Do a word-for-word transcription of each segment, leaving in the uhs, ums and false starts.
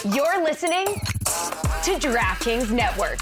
You're listening to DraftKings Network.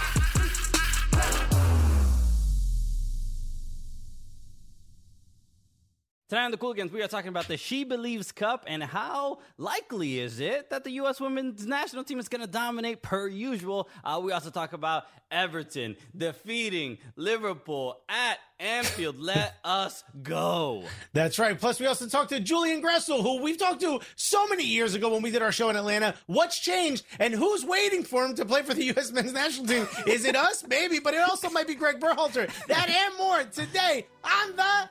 Tonight on the Cooligans, we are talking about the She Believes Cup and how likely is it that the U S women's national team is going to dominate per usual. Uh, we also talk about Everton defeating Liverpool at Anfield. Let us go. That's right. Plus, we also talked to Julian Gressel, who we've talked to so many years ago when we did our show in Atlanta. What's changed and who's waiting for him to play for the U S men's national team? Is it us? Maybe, but it also might be Greg Berhalter. That and more today on the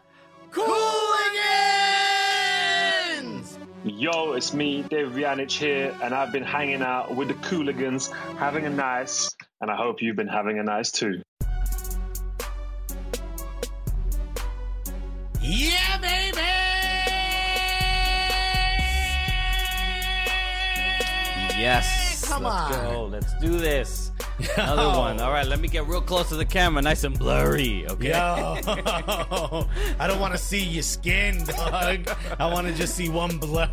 Cooligans! Yo, it's me, Dave Vjanic here, and I've been hanging out with the Cooligans, having a nice, and I hope you've been having a nice too. Yeah, baby! Yes. Come Let's on. go. Let's do this. Another one. All right, let me get real close to the camera, nice and blurry, okay? Yo, I don't want to see your skin, dog. I want to just see one blur.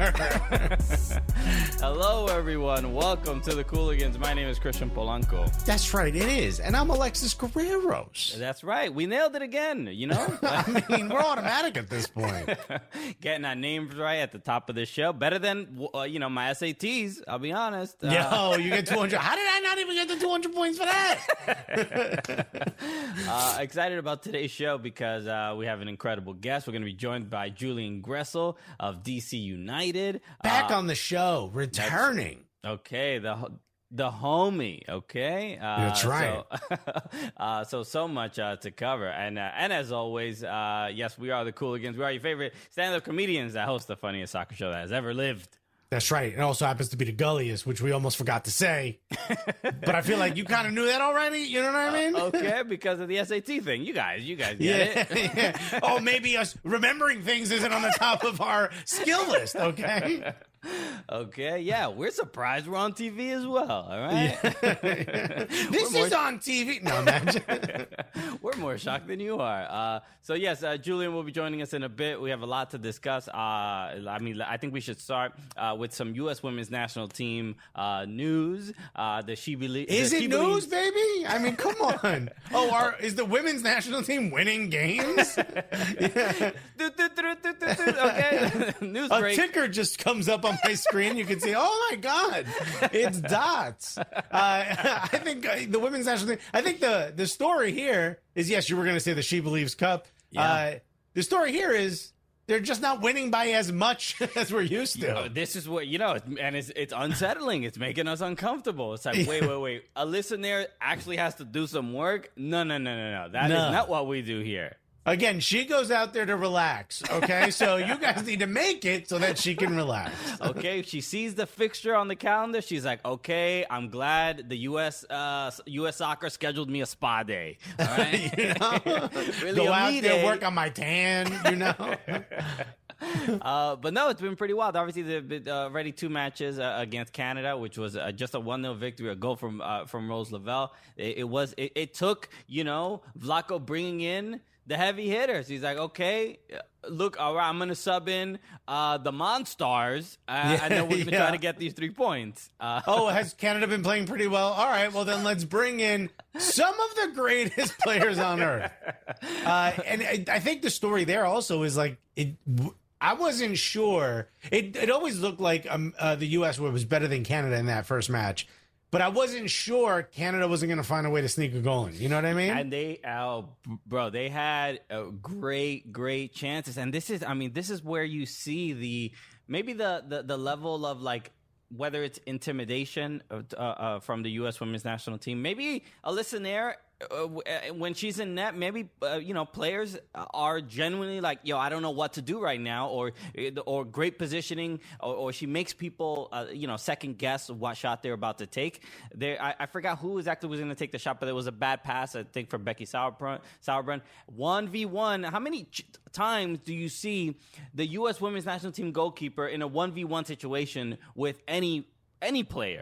Hello, everyone. Welcome to the Cooligans. My name is Christian Polanco. That's right, it is. And I'm Alexis Guerreros. That's right. We nailed it again, you know? I mean, we're automatic at this point. Getting our names right at the top of the show. Better than, uh, you know, my S A Ts, I'll be honest. Uh, Yo, you get two hundred. How did I not even get the two hundred points for that? uh, excited about today's show because uh, we have an incredible guest. We're going to be joined by Julian Gressel of D C United. Back uh, on the show, returning. Okay, the the homie. Okay, uh, That's right. So, uh, so so much uh, to cover, and uh, and as always, uh, yes, we are the Cooligans. We are your favorite stand-up comedians that host the funniest soccer show that has ever lived. That's right. It also happens to be the gulliest, which we almost forgot to say. But I feel like you kind of knew that already. You know what I mean? Uh, okay, because of the S A T thing. You guys, you guys get Yeah, it. yeah. Oh, maybe us remembering things isn't on the top of our skill list, okay? Okay, yeah, we're surprised we're on T V as well, all right? This We're is more- on T V. No, imagine. We're more shocked than you are. Uh, so, yes, uh, Julian will be joining us in a bit. We have a lot to discuss. Uh, I mean, I think we should start uh, with some U S women's national team uh, news. Uh, the She Belie- Is the it She news, Believes- baby? I mean, come on. Oh, are, is the women's national team winning games? Yeah. Okay, news A break. ticker just comes up on my screen. You can see, oh my God, it's dots. Uh, I think uh, the women's national team, I think the, the story here is, yes, you were going to say the She Believes Cup. Yeah. Uh, the story here is they're just not winning by as much as we're used to. Oh, this is what, you know, and it's it's unsettling. It's making us uncomfortable. It's like, wait, wait, wait. A listener actually has to do some work? No, no, no, no, no. That No. is not what we do here. Again, she goes out there to relax, okay? So you guys need to make it so that she can relax. Okay, she sees the fixture on the calendar. She's like, okay, I'm glad the U S uh, U S soccer scheduled me a spa day. All right? You know? Really Go a out me there, day. work on my tan, you know? Uh, but no, it's been pretty wild. Obviously, they've been uh, already two matches uh, against Canada, which was uh, just a one nil victory, a goal from uh, from Rose Lavelle. It, it was it, it took, you know, Vlaco bringing in the heavy hitters. He's like, okay, look, all right, I'm going to sub in uh, the Monstars, uh, Yeah, and then we're going to yeah. try to get these three points. Uh, Oh, has Canada been playing pretty well? All right, well, then let's bring in some of the greatest players on earth. Uh, and I, I think the story there also is like, it. I wasn't sure. It, it always looked like um, uh, the U S was better than Canada in that first match. But I wasn't sure Canada wasn't going to find a way to sneak a goal in. You know what I mean? And they, oh, bro, they had uh, great, great chances. And this is, I mean, this is where you see the, maybe the, the, the level of like, whether it's intimidation uh, uh, from the U S women's national team, maybe a listener, uh, when she's in net, maybe, uh, you know, players are genuinely like, yo, I don't know what to do right now, or or great positioning, or, or she makes people, uh, you know, second guess what shot they're about to take. There, I, I forgot who exactly was going to take the shot, but it was a bad pass, I think, for Becky Sauerbrunn. Sauerbrunn. one v one, how many ch- times do you see the U S women's national team goalkeeper in a one v one situation with any any player?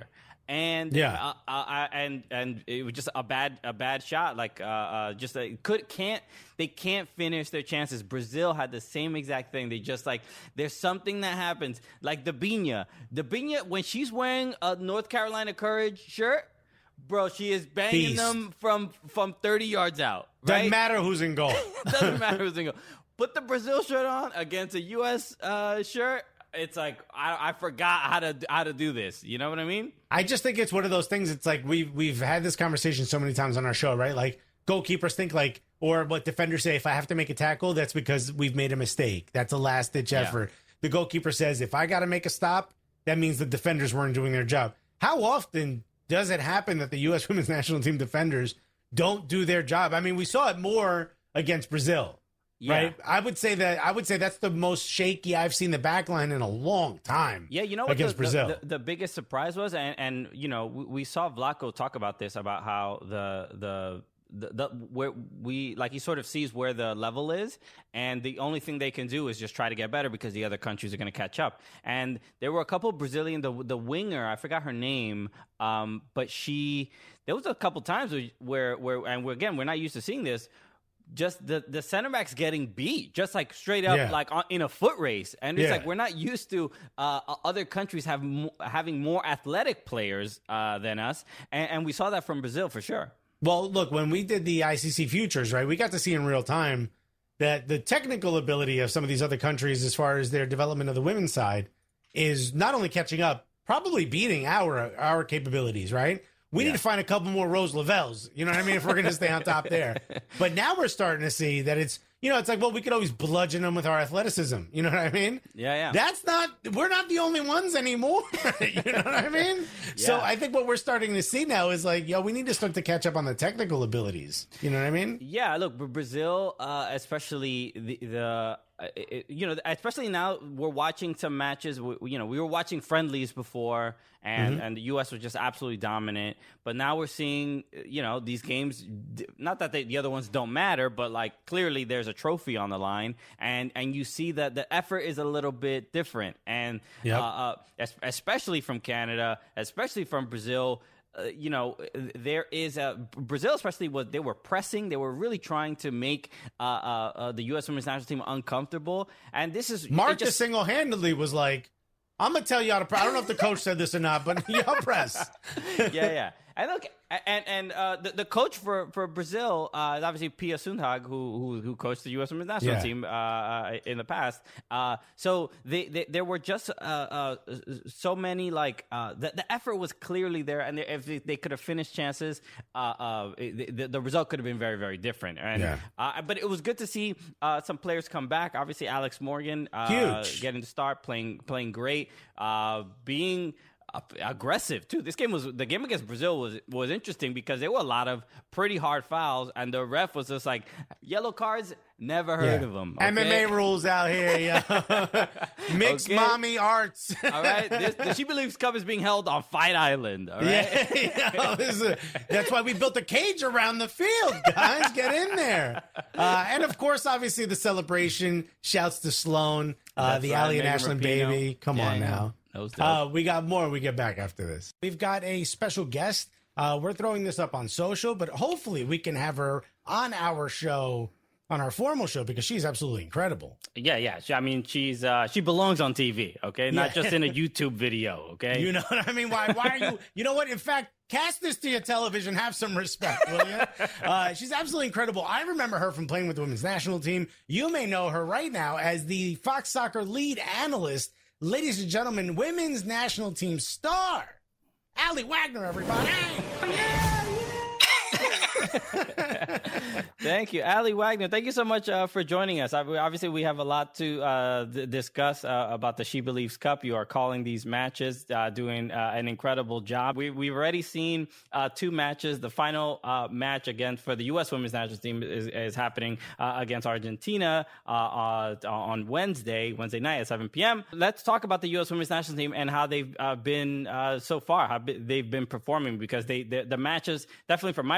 and Yeah. uh, uh, and and it was just a bad a bad shot. Like uh, uh, just a, could can't they can't finish their chances. Brazil had the same exact thing. They just like there's something that happens. Like Debinha, Debinha when she's wearing a North Carolina Courage shirt, bro, she is banging Beast. them from from thirty yards out. Doesn't Right? matter who's in goal. Doesn't matter who's in goal. Put the Brazil shirt on against a U S uh, shirt. It's like I, I forgot how to how to do this. You know what I mean? I just think it's one of those things. It's like we've we've had this conversation so many times on our show, right? Like goalkeepers think like, or what defenders say, if I have to make a tackle, that's because we've made a mistake. That's a last ditch Yeah. effort. The goalkeeper says, if I got to make a stop, that means the defenders weren't doing their job. How often does it happen that the U S women's national team defenders don't do their job? I mean, we saw it more against Brazil. Yeah. Right, I would say that I would say that's the most shaky I've seen the back line in a long time. Yeah, you know what against the, Brazil. The, the, the biggest surprise was, and, and you know, we, we saw Vlaco talk about this about how the the. The, the where we like he sort of sees where the level is, and the only thing they can do is just try to get better because the other countries are going to catch up. And there were a couple of Brazilian, the the winger, I forgot her name, um, but she there was a couple times where where and we're, again we're not used to seeing this. Just the, the center backs getting beat, just like straight up, Yeah. like on, in a foot race, and it's Yeah. like we're not used to uh, other countries have mo- having more athletic players uh, than us, and, and we saw that from Brazil for sure. Well, look, when we did the I C C Futures, right, we got to see in real time that the technical ability of some of these other countries as far as their development of the women's side is not only catching up, probably beating our our capabilities, right? We Yeah. need to find a couple more Rose Lavelles, you know what I mean, if we're going to stay on top there. But now we're starting to see that it's, you know, it's like, well, we could always bludgeon them with our athleticism. You know what I mean? Yeah, yeah. That's not, we're not the only ones anymore. You know what I mean? So Yeah. I think what we're starting to see now is like, yo, we need to start to catch up on the technical abilities. You know what I mean? Yeah, look, Br- Brazil, uh, especially the, the uh, it, you know, especially now we're watching some matches. We, you know, we were watching friendlies before, and, Mm-hmm. and the U S was just absolutely dominant. But now we're seeing, you know, these games. Not that they, the other ones don't matter, but like clearly there's a trophy on the line, and and you see that the effort is a little bit different, and Yep. uh, uh, es- especially from Canada, especially from Brazil. Uh, you know, there is a Brazil, especially was they were pressing. They were really trying to make uh, uh, uh, the U S women's national team uncomfortable. And this is Mark it just, just single handedly was like, I'm going to tell you how to press. I don't know if the coach said this or not, but y'all press. yeah, yeah. And look, and and uh, the the coach for, for Brazil uh, is obviously Pia Sundhage, who who who coached the U S women's national Yeah. team uh, uh, in the past. Uh, so they, they there were just uh, uh, so many like uh, the the effort was clearly there, and if they, they could have finished chances, uh, uh, the, the result could have been very very different. And Yeah. uh, but it was good to see uh, some players come back. Obviously, Alex Morgan uh, Huge. getting to start playing playing great, uh, being. Uh, aggressive too. This game was the game against Brazil was was interesting because there were a lot of pretty hard fouls, and the ref was just like yellow cards. Never heard Yeah. of them. M M A rules out here, yo. Mixed Okay. mommy arts. All right, this, the She Believes Cup is being held on Fight Island. All right, Yeah, yo, this is- that's why we built a cage around the field, guys. Get in there. Uh, and of course, obviously, the celebration. Shouts to Sloan, uh, That's the right, Ali and Megan Ashland Rapinoe. baby. Come Yeah, on yeah. now. That was dope. Uh, we got more. We get back after this. We've got a special guest. Uh, we're throwing this up on social, but hopefully we can have her on our show, on our formal show, because she's absolutely incredible. yeah, yeah. She, I mean, she's uh, she belongs on T V. Okay, not Yeah. just in a YouTube video. Okay, You know what I mean? Why? Why are you? You know what? In fact, cast this to your television. Have some respect, will you? Uh, she's absolutely incredible. I remember her from playing with the women's national team. You may know her right now as the Fox Soccer lead analyst. Ladies and gentlemen, women's national team star, Ali Wagner. Everybody. Thank you, Ali Wagner. Thank you so much uh, for joining us. Obviously, we have a lot to uh, d- discuss uh, about the She Believes Cup. You are calling these matches, uh, doing uh, an incredible job. We, we've already seen uh, two matches. The final uh, match against for the U S women's national team is, is happening uh, against Argentina uh, uh, on Wednesday, Wednesday night at seven p.m. Let's talk about the U S women's national team and how they've uh, been uh, so far, how they've been performing, because they the, the matches, definitely from my perspective,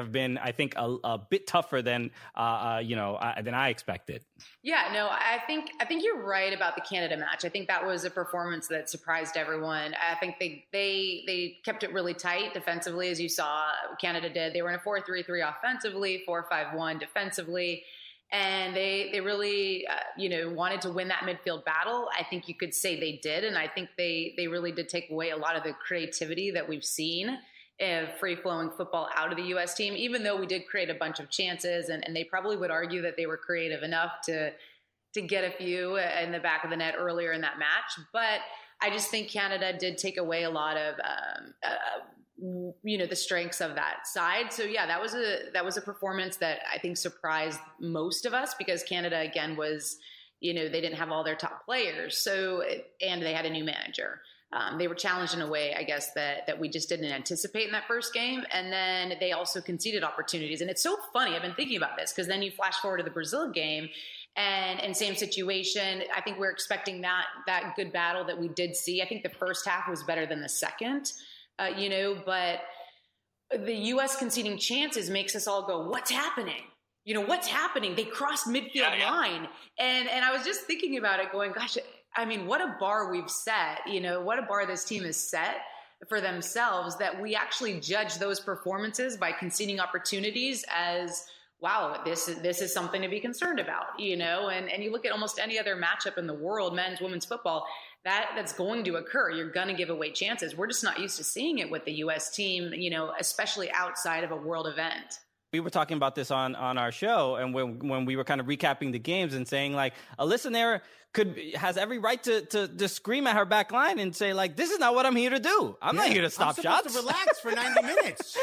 have been, I think, a, a bit tougher than uh, uh, you know uh, than I expected. Yeah, no, I think I think you're right about the Canada match. I think that was a performance that surprised everyone. I think they they they kept it really tight defensively, as you saw Canada did. They were in a four three three offensively, four five one defensively. And they they really, uh, you know, wanted to win that midfield battle. I think you could say they did. And I think they they really did take away a lot of the creativity that we've seen of free-flowing football out of the U S team, even though we did create a bunch of chances. And, and they probably would argue that they were creative enough to to get a few in the back of the net earlier in that match. But I just think Canada did take away a lot of um, uh, you know, the strengths of that side. So yeah, that was a, that was a performance that I think surprised most of us, because Canada again was, you know, they didn't have all their top players. So, and they had a new manager. Um, they were challenged in a way, I guess, that, that we just didn't anticipate in that first game. And then they also conceded opportunities. And it's so funny. I've been thinking about this, because then you flash forward to the Brazil game, and and same situation. I think we're expecting that, that good battle that we did see. I think the first half was better than the second. Uh, you know, but the U S conceding chances makes us all go, what's happening? You know, what's happening? They crossed midfield yeah, yeah. line. And and I was just thinking about it going, gosh, I mean, what a bar we've set, you know, what a bar this team has set for themselves, that we actually judge those performances by conceding opportunities as, wow, this is, this is something to be concerned about, you know, and, and you look at almost any other matchup in the world, men's, women's football, that that's going to occur. You're going to give away chances. We're just not used to seeing it with the U S team, you know, especially outside of a world event. We were talking about this on, on our show, and when when we were kind of recapping the games and saying, like, a listener could has every right to, to to scream at her back line and say, like, this is not what I'm here to do. I'm yeah, not here to stop I'm shots. To relax for ninety minutes.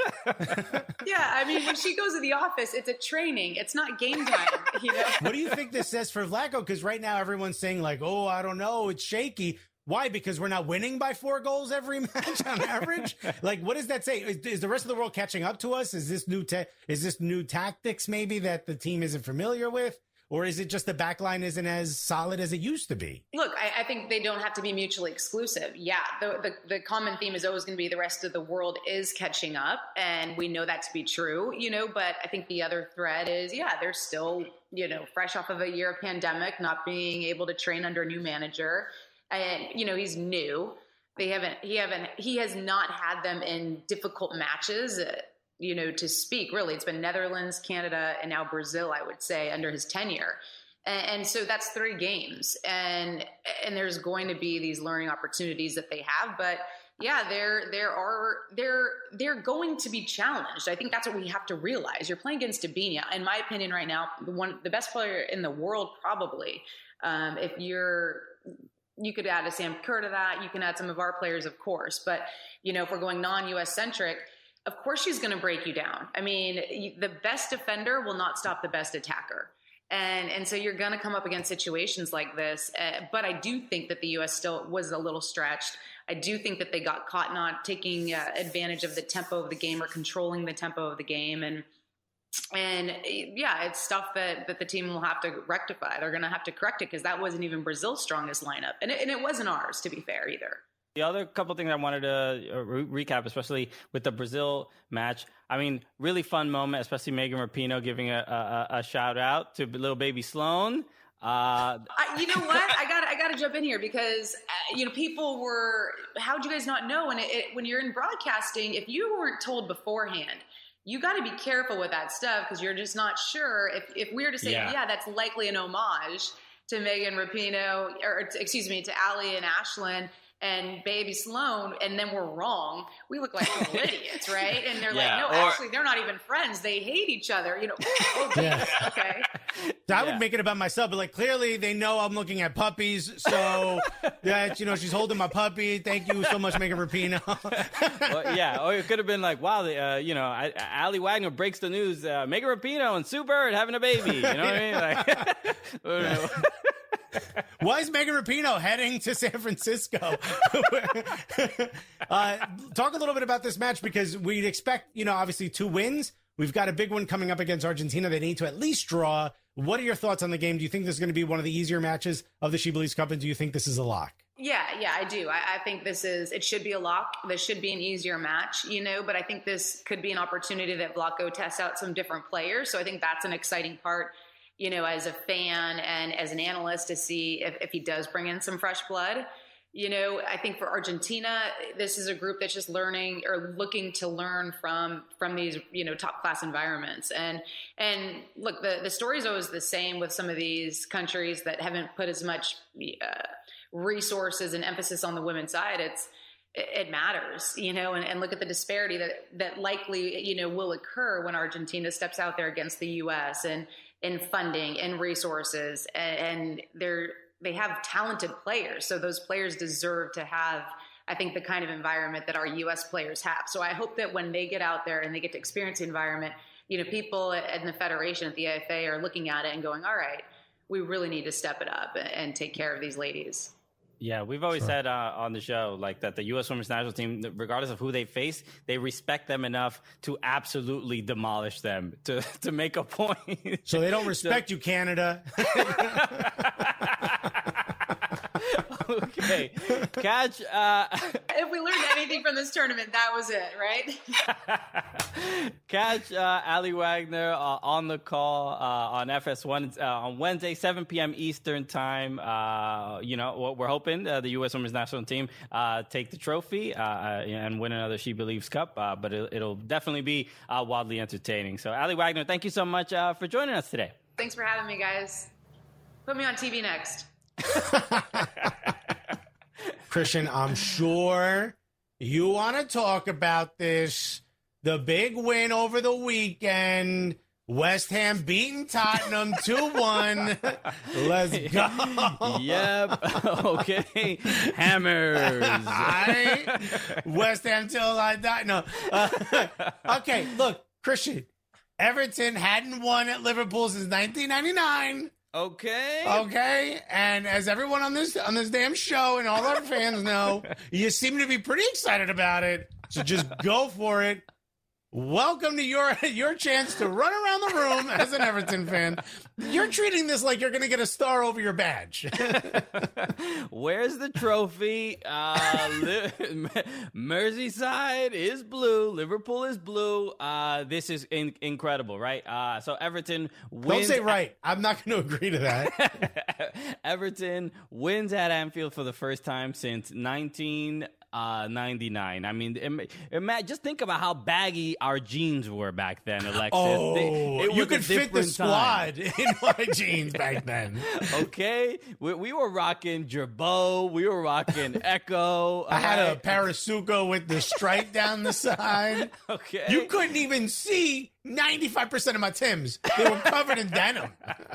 Yeah, I mean, when she goes to the office, it's a training. It's not game time. You know? What do you think this says for Vlatko? Because right now everyone's saying, like, oh, I don't know, it's shaky. Why? Because we're not winning by four goals every match on average? Like, what does that say? Is, is the rest of the world catching up to us? Is this new te- is this new tactics maybe that the team isn't familiar with? Or is it just the back line isn't as solid as it used to be? Look, I, I think they don't have to be mutually exclusive. Yeah, the, the, the common theme is always going to be the rest of the world is catching up, and we know that to be true, you know, but I think the other thread is, yeah, they're still, you know, fresh off of a year of pandemic, not being able to train under a new manager. And, you know, he's new. They haven't, he haven't, he has not had them in difficult matches, uh, you know, to speak. Really, it's been Netherlands, Canada, and now Brazil, I would say, under his tenure. And, and so that's three games. And, and there's going to be these learning opportunities that they have. But yeah, there, there are, they're, they're going to be challenged. I think that's what we have to realize. You're playing against Dabinia, in my opinion, right now, the one, the best player in the world, probably. Um, if you're, You could add a Sam Kerr to that. You can add some of our players, of course. But, you know, if we're going non-U S centric, of course she's going to break you down. I mean, the best defender will not stop the best attacker. And and so you're going to come up against situations like this. Uh, but I do think that the U S still was a little stretched. I do think that they got caught not taking uh, advantage of the tempo of the game or controlling the tempo of the game. And And yeah, it's stuff that, that the team will have to rectify. They're going to have to correct it, because that wasn't even Brazil's strongest lineup. And it, and it wasn't ours, to be fair, either. The other couple things I wanted to re- recap, especially with the Brazil match, I mean, really fun moment, especially Megan Rapinoe giving a, a, a shout out to little baby Sloan. Uh, I, you know what? I got I got to jump in here, because uh, you know, people were, how'd you guys not know? And it, it, when you're in broadcasting, if you weren't told beforehand, you got to be careful with that stuff, because you're just not sure. If if we were to say, yeah. yeah, that's likely an homage to Megan Rapinoe, or excuse me, to Allie and Ashlyn and baby Sloan, and then we're wrong, we look like total idiots, right? And they're yeah, like, no, or, actually, they're not even friends. They hate each other, you know. Oh, yeah. Okay. So I would yeah. make it about myself, but like, clearly they know I'm looking at puppies. So that, you know, she's holding my puppy. Thank you so much, Megan Rapinoe. Well, yeah. Or it could have been like, wow, the, uh, you know, I, Allie Wagner breaks the news. Uh, Megan Rapinoe and Sue Bird having a baby. You know what I mean? Like, why is Megan Rapinoe heading to San Francisco? uh, talk a little bit about this match, because we'd expect, you know, obviously two wins. We've got a big one coming up against Argentina. They need to at least draw. What are your thoughts on the game? Do you think this is going to be one of the easier matches of the She Believes Cup, and do you think this is a lock? Yeah, yeah, I do. I, I think this is, it should be a lock. This should be an easier match, you know, but I think this could be an opportunity that Vlatko tests out some different players. So I think that's an exciting part, you know, as a fan and as an analyst to see if, if he does bring in some fresh blood. You know, I think for Argentina, this is a group that's just learning or looking to learn from from these, you know, top class environments. And and look, the, the story is always the same with some of these countries that haven't put as much uh, resources and emphasis on the women's side. It's it matters, you know, and, and look at the disparity that that likely, you know, will occur when Argentina steps out there against the U S and in funding and resources, and, and they're they have talented players. So those players deserve to have, I think, the kind of environment that our U S players have. So I hope that when they get out there and they get to experience the environment, you know, people in the Federation at the A F A are looking at it and going, all right, we really need to step it up and take care of these ladies. Yeah, we've always Sure. said uh, on the show, like, that the U S women's national team, regardless of who they face, they respect them enough to absolutely demolish them, to, to make a point. So they don't respect you, Canada. Okay. Catch. Uh, If we learned anything from this tournament, that was it, right? Catch uh, Ali Wagner uh, on the call uh, on F S one uh, on Wednesday, seven p.m. Eastern time. Uh, you know, we're hoping uh, the U S women's national team uh, take the trophy uh, and win another She Believes Cup, uh, but it, it'll definitely be uh, wildly entertaining. So, Ali Wagner, thank you so much uh, for joining us today. Thanks for having me, guys. Put me on T V next. Christian, I'm sure you want to talk about this. The big win over the weekend. West Ham beating Tottenham two one. Let's go. Yep. Okay. Hammers. I, West Ham till I die. No. Uh, okay, look, Christian. Everton hadn't won at Liverpool since nineteen ninety-nine. Okay. Okay, and as everyone on this on this damn show and all our fans know, you seem to be pretty excited about it. So just go for it. Welcome to your your chance to run around the room as an Everton fan. You're treating this like you're going to get a star over your badge. Where's the trophy? Uh, Li- Merseyside is blue. Liverpool is blue. Uh, this is in- incredible, right? Uh, so Everton wins. Don't say right. I'm not going to agree to that. Everton wins at Anfield for the first time since nineteen ninety-nine. I mean, im- ima- just think about how baggy our jeans were back then, Alexis. Oh, They- it you was a could fit the different time. squad in my jeans back then. Okay, we, we were rocking Gerbeau, we were rocking Echo. I had a alright? Parasuco with the stripe down the side. Okay, You couldn't even see ninety-five percent of my Timbs. They were covered in denim.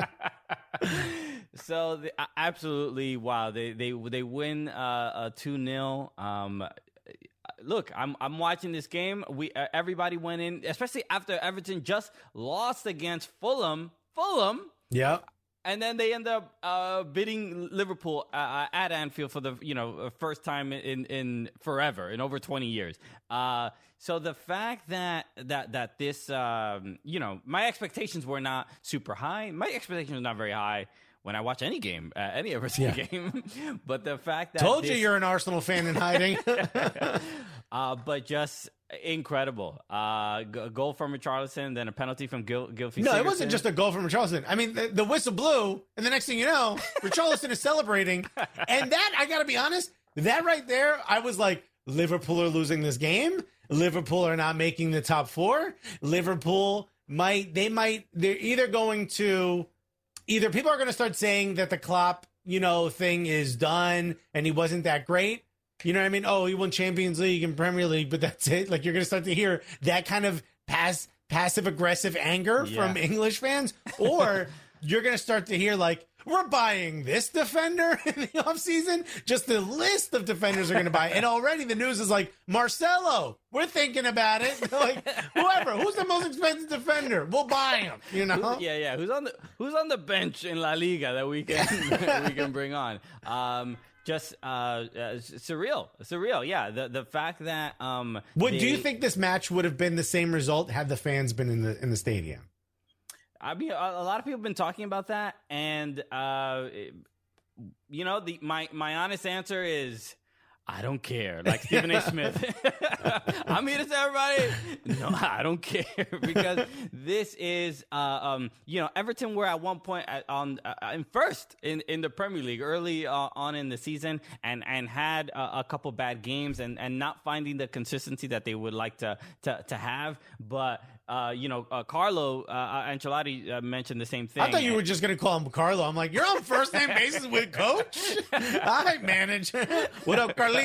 So the, uh, absolutely, wow! They they they win uh, a two nil. Um, look, I'm I'm watching this game. We uh, everybody went in, especially after Everton just lost against Fulham. Fulham. Yep. And then they end up uh, beating Liverpool uh, at Anfield for the you know first time in, in forever, in over twenty years. Uh, so the fact that that that this um, you know my expectations were not super high. My expectations were not very high when I watch any game, uh, any Everton Yeah. game. But the fact that Told this, you you're an Arsenal fan in hiding. uh, but just incredible. Uh, g- a goal from Richarlison, then a penalty from Gil- Gylfi. No, it wasn't Sigurdsson. just a goal from Richarlison. I mean, the, the whistle blew, and the next thing you know, Richarlison is celebrating. And that, I got to be honest, that right there, I was like, Liverpool are losing this game. Liverpool are not making the top four. Liverpool might, they might, they're either going to, either people are going to start saying that the Klopp, you know, thing is done and he wasn't that great. You know what I mean? Oh, he won Champions League and Premier League, but that's it. Like, you're going to start to hear that kind of pass, passive-aggressive anger Yeah. from English fans. Or you're going to start to hear, like, we're buying this defender in the offseason. Just the list of defenders are going to buy. And already the news is like, Marcelo, we're thinking about it. Like, whoever, who's the most expensive defender? We'll buy him, you know? Who- yeah, yeah. Who's on the Who's on the bench in La Liga that we can we can bring on? Um, just uh, uh, surreal, surreal. Yeah, the the fact that um, What do you they- think this match would have been the same result had the fans been in the in the stadium? I mean, a, a lot of people have been talking about that, and uh, it- you know, the my my honest answer is I don't care. Like Stephen A. Smith. I'm here to tell everybody, no, I don't care. Because this is, uh, um, you know, Everton were at one point at, on uh, in first in, in the Premier League early uh, on in the season and, and had uh, a couple bad games and, and not finding the consistency that they would like to, to, to have. But, uh, you know, uh, Carlo uh, Ancelotti uh, mentioned the same thing. I thought you were just going to call him Carlo. I'm like, you're on first name basis with Coach? I manage. What up, Carlito?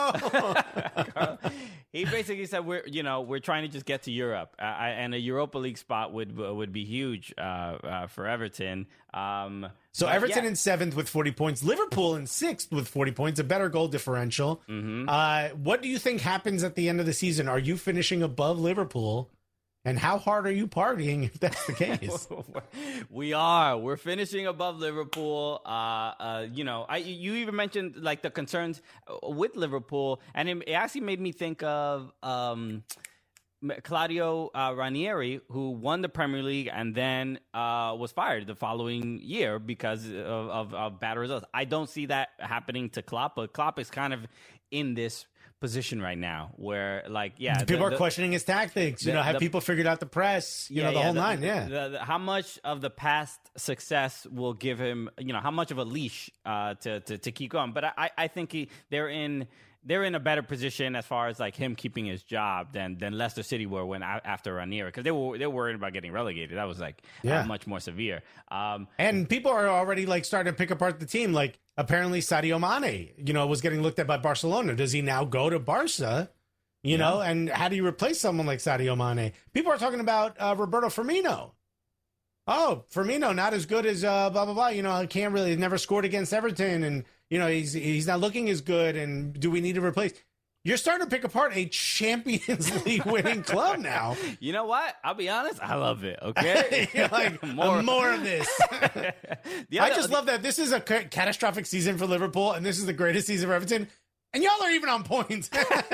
He basically said we're you know we're trying to just get to Europe, uh, and a Europa League spot would would be huge uh, uh, for Everton. Um, so Everton yeah. in seventh with forty points, Liverpool in sixth with forty points, a better goal differential. Mm-hmm. Uh, what do you think happens at the end of the season? Are you finishing above Liverpool? And how hard are you partying if that's the case? We are. We're finishing above Liverpool. Uh, uh, you know, I you even mentioned like the concerns with Liverpool, and it, it actually made me think of um, Claudio uh, Ranieri, who won the Premier League and then uh, was fired the following year because of, of, of bad results. I don't see that happening to Klopp, but Klopp is kind of in this position right now where like yeah people the, are the, questioning his tactics you the, know have the, people figured out the press you yeah, know the yeah, whole the, nine yeah the, the, how much of the past success will give him you know how much of a leash uh to to, to keep going but I I think he they're in they're in a better position as far as like him keeping his job than than Leicester City were when after Ranieri because they were they were worried about getting relegated. That was like yeah. uh, much more severe. Um, and people are already like starting to pick apart the team. Like apparently Sadio Mane, you know, was getting looked at by Barcelona. Does he now go to Barca? You yeah. know, and how do you replace someone like Sadio Mane? People are talking about uh, Roberto Firmino. Oh, Firmino not as good as uh, blah blah blah. You know, I can't really never scored against Everton and. You know, he's he's not looking as good, and do we need to replace? You're starting to pick apart a Champions League winning club now. You know what? I'll be honest. I love it. Okay, like more, more of this. other, I just love that this is a ca- catastrophic season for Liverpool, and this is the greatest season for Everton, and y'all are even on points.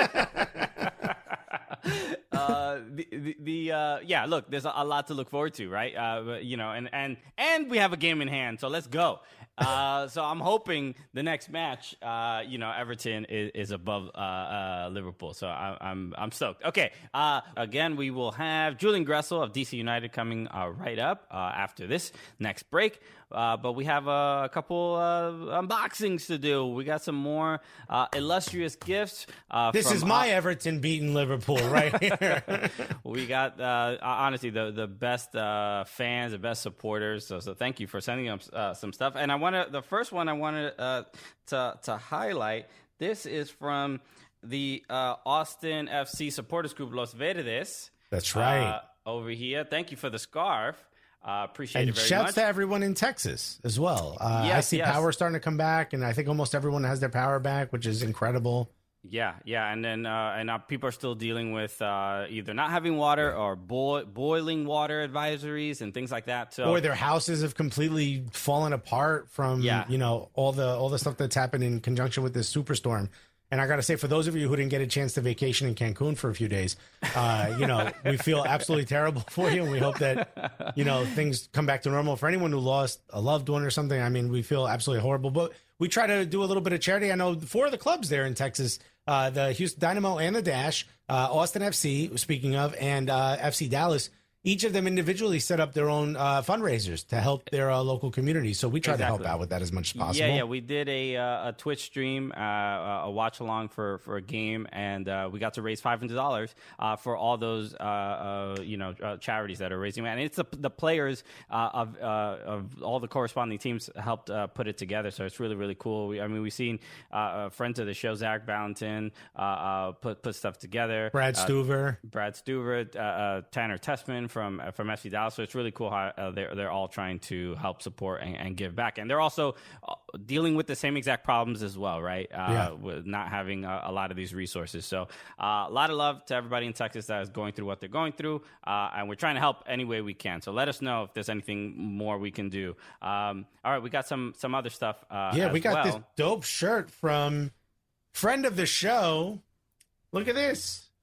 uh, the the, the uh, yeah. Look, there's a, a lot to look forward to, right? Uh, you know, and and and we have a game in hand, so let's go. Uh, so I'm hoping the next match, uh, you know, Everton is, is above uh, uh, Liverpool. So I, I'm I'm stoked. Okay. Uh, again, we will have Julian Gressel of D C United coming uh, right up uh, after this next break. Uh, but we have uh, a couple uh, unboxings to do. We got some more uh, illustrious gifts. Uh, this from, is my uh, Everton beating Liverpool right here. We got uh, honestly the the best uh, fans, the best supporters. So so thank you for sending them uh, some stuff. And I want to the first one I wanted uh, to to highlight. This is from the uh, Austin F C supporters group Los Verdes. That's right. Uh, over here. Thank you for the scarf. Uh, appreciate and it very shouts much. to everyone in Texas as well. Uh, yes, I see yes. power starting to come back, and I think almost everyone has their power back, which is incredible. Yeah, yeah, and then uh, and uh, people are still dealing with uh, either not having water or boi- boiling water advisories and things like that. So, or their houses have completely fallen apart from Yeah. you know all the all the stuff that's happened in conjunction with this superstorm. And I got to say, for those of you who didn't get a chance to vacation in Cancun for a few days, uh, you know, we feel absolutely terrible for you. And we hope that, you know, things come back to normal. For anyone who lost a loved one or something, I mean, we feel absolutely horrible. But we try to do a little bit of charity. I know four of the clubs there in Texas, uh, the Houston Dynamo and the Dash, uh, Austin F C, speaking of, and uh, F C Dallas, each of them individually set up their own uh, fundraisers to help their uh, local community. So we try Exactly. to help out with that as much as possible. Yeah, yeah. We did a uh, a Twitch stream, uh, a watch along for, for a game, and uh, we got to raise five hundred dollars uh, for all those uh, uh, you know uh, charities that are raising. And it's the, the players uh, of uh, of all the corresponding teams helped uh, put it together. So it's really really cool. We, I mean, we've seen uh, friends of the show, Zach Valentin, uh, uh, put put stuff together. Brad uh, Stuver, Brad Stuver, uh, uh, Tanner Tessman from uh, from F C Dallas. So it's really cool how uh, they're they're all trying to help support and, and give back, and they're also uh, dealing with the same exact problems as well, right? Uh, yeah. With not having a, a lot of these resources. So uh, a lot of love to everybody in Texas that is going through what they're going through, uh, and we're trying to help any way we can. So let us know if there's anything more we can do. Um, all right, we got some some other stuff. Uh, yeah, as we got well. this dope shirt from friend of the show. Look at this.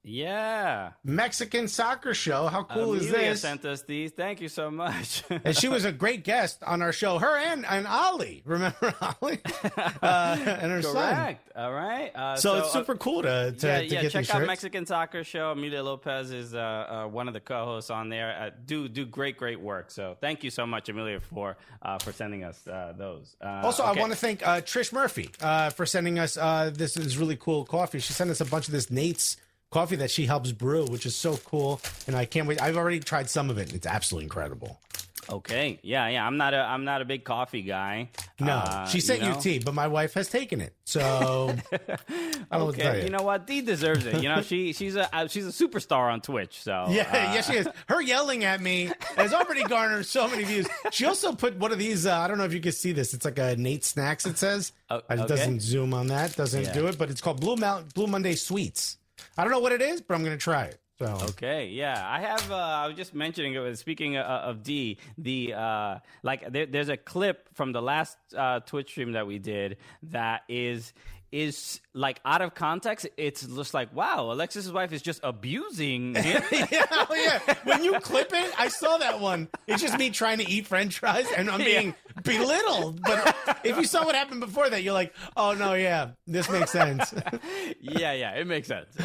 Yeah. Mexican soccer show. How cool Amelia is this? sent us these. Thank you so much. And she was a great guest on our show. Her and, and Ollie. Remember Ollie? Uh, and her son. Correct. All right. Uh, So, it's super cool to, to, yeah, to yeah. get Check these out shirts. Mexican Soccer Show. Amelia Lopez is uh, uh, one of the co-hosts on there. Uh, do do great, great work. So thank you so much, Amelia, for uh, for sending us uh, those. Uh, Also, okay. I want to thank uh, Trish Murphy uh, for sending us uh, this is really cool coffee. She sent us a bunch of this Nate's coffee that she helps brew, which is so cool. And I can't wait. I've already tried some of it. It's absolutely incredible. Okay. Yeah, yeah. I'm not a I'm not a big coffee guy. No, Uh, she sent you, know? tea, but my wife has taken it. So I don't know what to tell Okay, you. you know what? Dee deserves it. You know, she she's a uh, she's a superstar on Twitch. So Yeah, uh, yes, she is. Her yelling at me has already garnered so many views. She also put one of these. Uh, I don't know if you can see this. It's like a Nate Snacks. It says Oh, it okay. doesn't zoom on that. Doesn't Yeah. do it. But it's called Blue Mount Blue Monday Sweets. I don't know what it is, but I'm going to try it. So Okay, yeah, I have. Uh, I was just mentioning it. Speaking of, of D, the uh, like there, there's a clip from the last uh, Twitch stream that we did that is is like out of context. It's just like, wow, Alexis's wife is just abusing him. yeah, oh yeah. When you clip it, I saw that one. It's just me trying to eat French fries, and I'm being belittled. But if you saw what happened before that, you're like, oh no, yeah, this makes sense. yeah, yeah, it makes sense.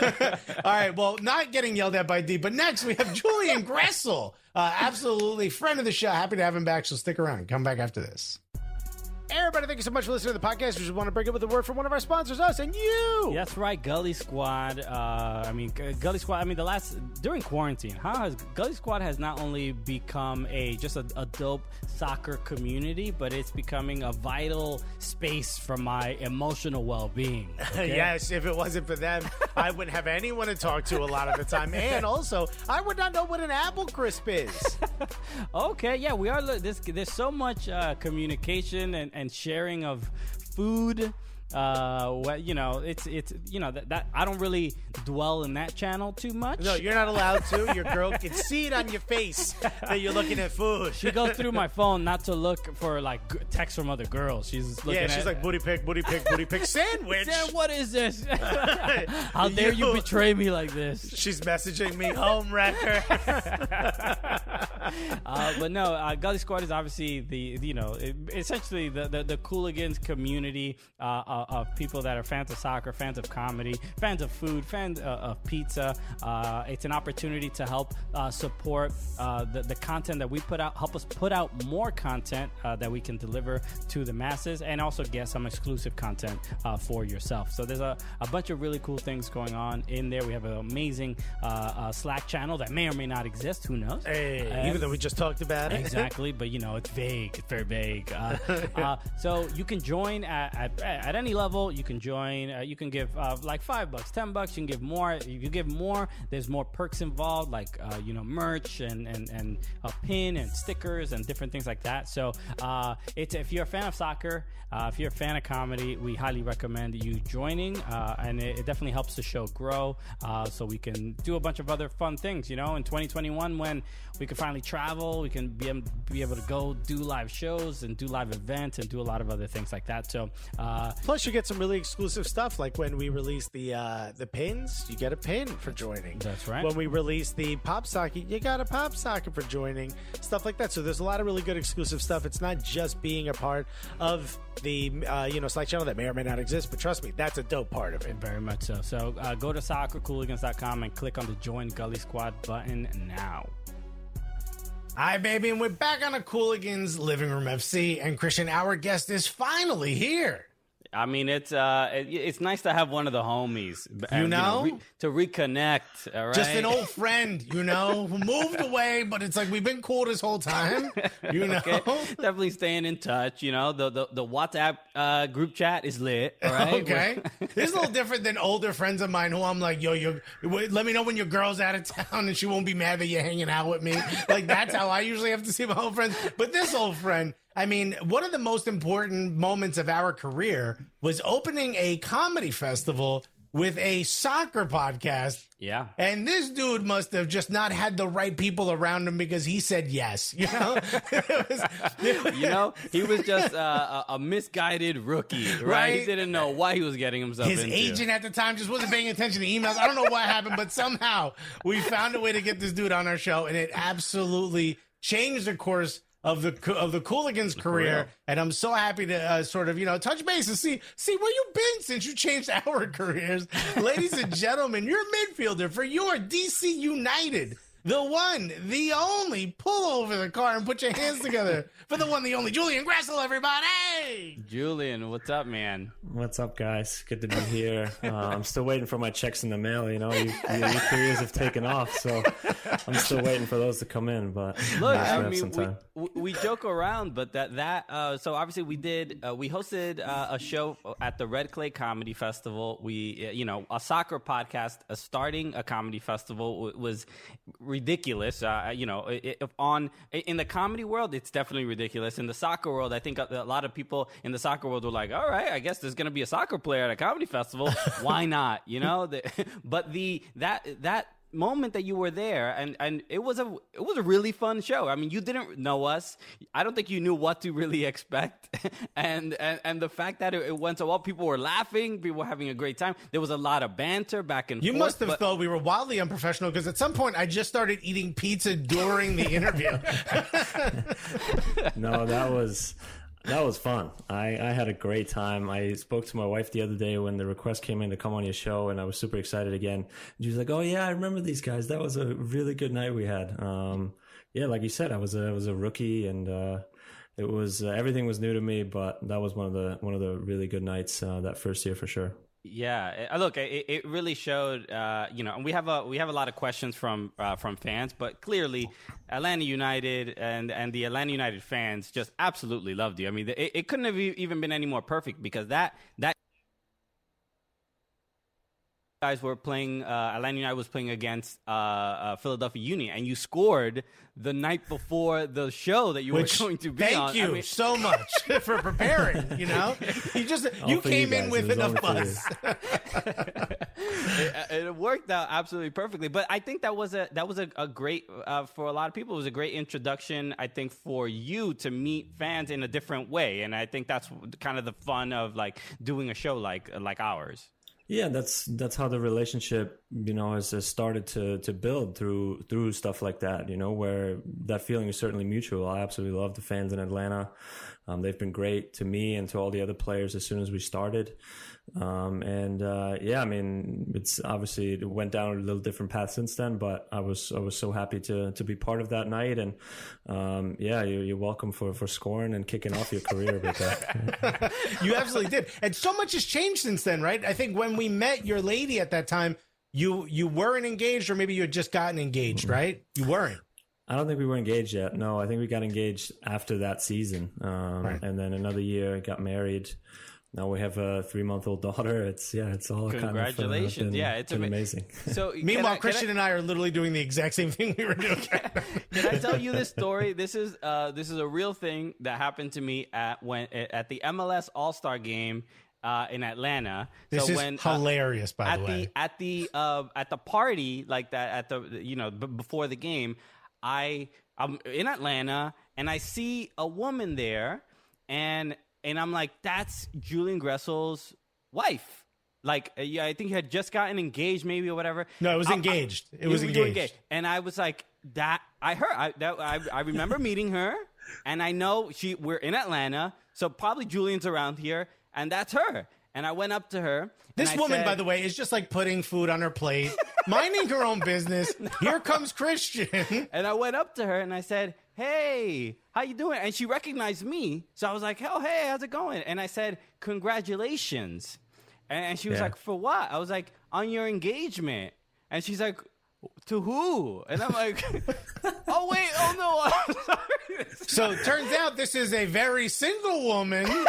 All right, well, not getting yelled at by D, but next we have Julian Gressel, uh, absolutely friend of the show. Happy to have him back, so stick around. Come back after this. Hey, everybody, thank you so much for listening to the podcast. We just want to break up with a word from one of our sponsors, us and you. That's right, Gully Squad. Uh, I mean, G- Gully Squad. I mean, the last during quarantine, how has Gully Squad has not only become a just a, a dope soccer community, but it's becoming a vital space for my emotional well-being. Okay? Yes, if it wasn't for them, I wouldn't have anyone to talk to a lot of the time. And also, I would not know what an apple crisp is. Okay, yeah, we are. look, This, there's so much uh, communication and, and sharing of food. Uh, what you know, it's it's you know that, that I don't really dwell in that channel too much. No, you're not allowed to. Your girl can see it on your face that you're looking at food. She goes through my phone not to look for like g- texts from other girls. She's looking Yeah, at, she's like, booty pick, booty pick, booty pick, sandwich. Sam, what is this? How dare you You- betray me like this? She's messaging me, home wrecker. Uh, but no, uh, Gully Squad is obviously the you know it, essentially the the, the Cooligans community uh, uh, of people that are fans of soccer, fans of comedy, fans of food, fans uh, of pizza. Uh, it's an opportunity to help uh, support uh, the the content that we put out, help us put out more content uh, that we can deliver to the masses, and also get some exclusive content uh, for yourself. So there's a, a bunch of really cool things going on in there. We have an amazing uh, uh, Slack channel that may or may not exist. Who knows? Hey, And- even though we just talked about it. Exactly, but you know it's vague. It's very vague. Uh, uh, so you can join at, at, at any level. You can join. Uh, you can give uh, like five bucks, ten bucks. You can give more. If you give more, there's more perks involved, like uh, you know merch and and and a pin and stickers and different things like that. So uh, it's if you're a fan of soccer, uh, if you're a fan of comedy, we highly recommend you joining, uh, and it, it definitely helps the show grow. Uh, so we can do a bunch of other fun things. You know, in twenty twenty-one when we can finally travel, we can be able, be able to go do live shows and do live events and do a lot of other things like that. So, uh, Plus, you get some really exclusive stuff, like when we release the uh, the pins, you get a pin for joining. That's right. When we release the pop socket, you got a pop socket for joining. Stuff like that. So there's a lot of really good exclusive stuff. It's not just being a part of the uh, you know Slack channel that may or may not exist, but trust me, that's a dope part of it. very much so. So uh, go to soccer cooligans dot com and click on the Join Gully Squad button now. Hi, baby, and we're back on the Cooligans Living Room F C, and Christian, our guest, is finally here. I mean, it's uh, it, it's nice to have one of the homies. uh, know? re- to reconnect. All right, Just an old friend, you know, who moved away, but it's like we've been cool this whole time, you know? Okay. Definitely staying in touch. You know, the the, the WhatsApp uh, group chat is lit. All right. Okay. This is a little different than older friends of mine who I'm like, yo, you let me know when your girl's out of town and she won't be mad that you're hanging out with me. Like, that's how I usually have to see my old friends. But this old friend, I mean, one of the most important moments of our career was opening a comedy festival with a soccer podcast. Yeah. And this dude must have just not had the right people around him because he said yes. You know, it was, it was, You know, he was just uh, a, a misguided rookie, right? Right? He didn't know what he was getting himself his into. agent at the time just wasn't paying attention to emails. I don't know what happened, but somehow we found a way to get this dude on our show, and it absolutely changed the course of the of the Cooligans career. And I'm so happy to uh, sort of, you know, touch base and see see where you've been since you changed our careers. Ladies and gentlemen, your midfielder for your D C United, the one, the only, pull over the car and put your hands together for the one, the only, Julian Gressel, everybody! Julian, what's up, man? What's up, guys? Good to be here. Uh, I'm still waiting for my checks in the mail. You know, you, you, your careers have taken off, so I'm still waiting for those to come in. But Look, I I have mean, some we, time. we we joke around, but that that uh, so obviously we did uh, we hosted uh, a show at the Red Clay Comedy Festival. We uh, you know a soccer podcast, uh, starting a comedy festival w- was ridiculous. Uh, you know, it, it, on in the comedy world, it's definitely ridiculous. In the soccer world, I think a, a lot of people in the soccer world were like, "All right, I guess there's going to be a soccer player at a comedy festival. Why not?" You know, the, but the that that. moment that you were there, and and it was a it was a really fun show. I mean, you didn't know us. I don't think you knew what to really expect, and and, and the fact that it, it went so well, people were laughing, people were having a great time. There was a lot of banter back and You forth. must have but- thought we were wildly unprofessional because at some point I just started eating pizza during the interview. No, that was that was fun. I, I had a great time. I spoke to my wife the other day when the request came in to come on your show, and I was super excited again. And she was like, "Oh yeah, I remember these guys. That was a really good night we had." Um, yeah, like you said, I was a I was a rookie, and uh, it was uh, everything was new to me. But that was one of the one of the really good nights uh, that first year for sure. Yeah, uh, look, it, it really showed. Uh, you know, and we have a we have a lot of questions from uh, from fans, but clearly, Atlanta United and and the Atlanta United fans just absolutely loved you. I mean, it, it couldn't have e- even been any more perfect because that that. guys were playing, uh, Atlanta United was playing against uh, uh, Philadelphia Union, and you scored the night before the show that you Which, were going to be thank on. you I mean, so much for preparing. You know, you just you for came you in guys. with It was enough only buzz. it, it worked out absolutely perfectly. But I think that was a that was a, a great uh, for a lot of people. It was a great introduction, I think, for you to meet fans in a different way, and I think that's kind of the fun of like doing a show like like ours. Yeah, that's that's how the relationship, you know, has, has started to to build through through stuff like that, you know, where that feeling is certainly mutual. I absolutely love the fans in Atlanta. Um, they've been great to me and to all the other players as soon as we started. Um, and uh, yeah, I mean, it's obviously it went down a little different path since then, but I was I was so happy to to be part of that night. And um, yeah, you're, you're welcome for, for scoring and kicking off your career with that. You absolutely did, and so much has changed since then, right? I think when we met your lady at that time, you you weren't engaged, or maybe you had just gotten engaged, right? You weren't. I don't think we were engaged yet. No, I think we got engaged after that season. Um, Right. And then another year, got married. Now we have a three-month-old daughter. It's, yeah, it's all kind of uh, Congratulations. been, Yeah, it's been ama- amazing. So Meanwhile, can I- Christian can I- and I are literally doing the exact same thing we were doing. Can I tell you this story? This is uh, this is a real thing that happened to me at when at the M L S All-Star Game uh, in Atlanta. This so is when, hilarious, by at the way. at the uh, at the party like that at the you know b- before the game, I I'm in Atlanta and I see a woman there, and and I'm like, that's Julian Gressel's wife. Like, uh, yeah, I think he had just gotten engaged, maybe or whatever. No, it was I- I- engaged. It was you were engaged. And I was like, that I heard. I that, I, I remember meeting her, and I know she. We're in Atlanta, so probably Julian's around here, and that's her. And I went up to her. This and I woman, said- by the way, is just like putting food on her plate, minding her own business. Here comes Christian. And I went up to her and I said, "Hey, how you doing?" And she recognized me, so I was like, "Oh, hey, how's it going?" And I said, "Congratulations." And, and she was Yeah. like, "For what?" I was like, "On your engagement." And she's like, "To who?" And I'm like, "Oh wait, oh no, I'm sorry." So it turns out this is a very single woman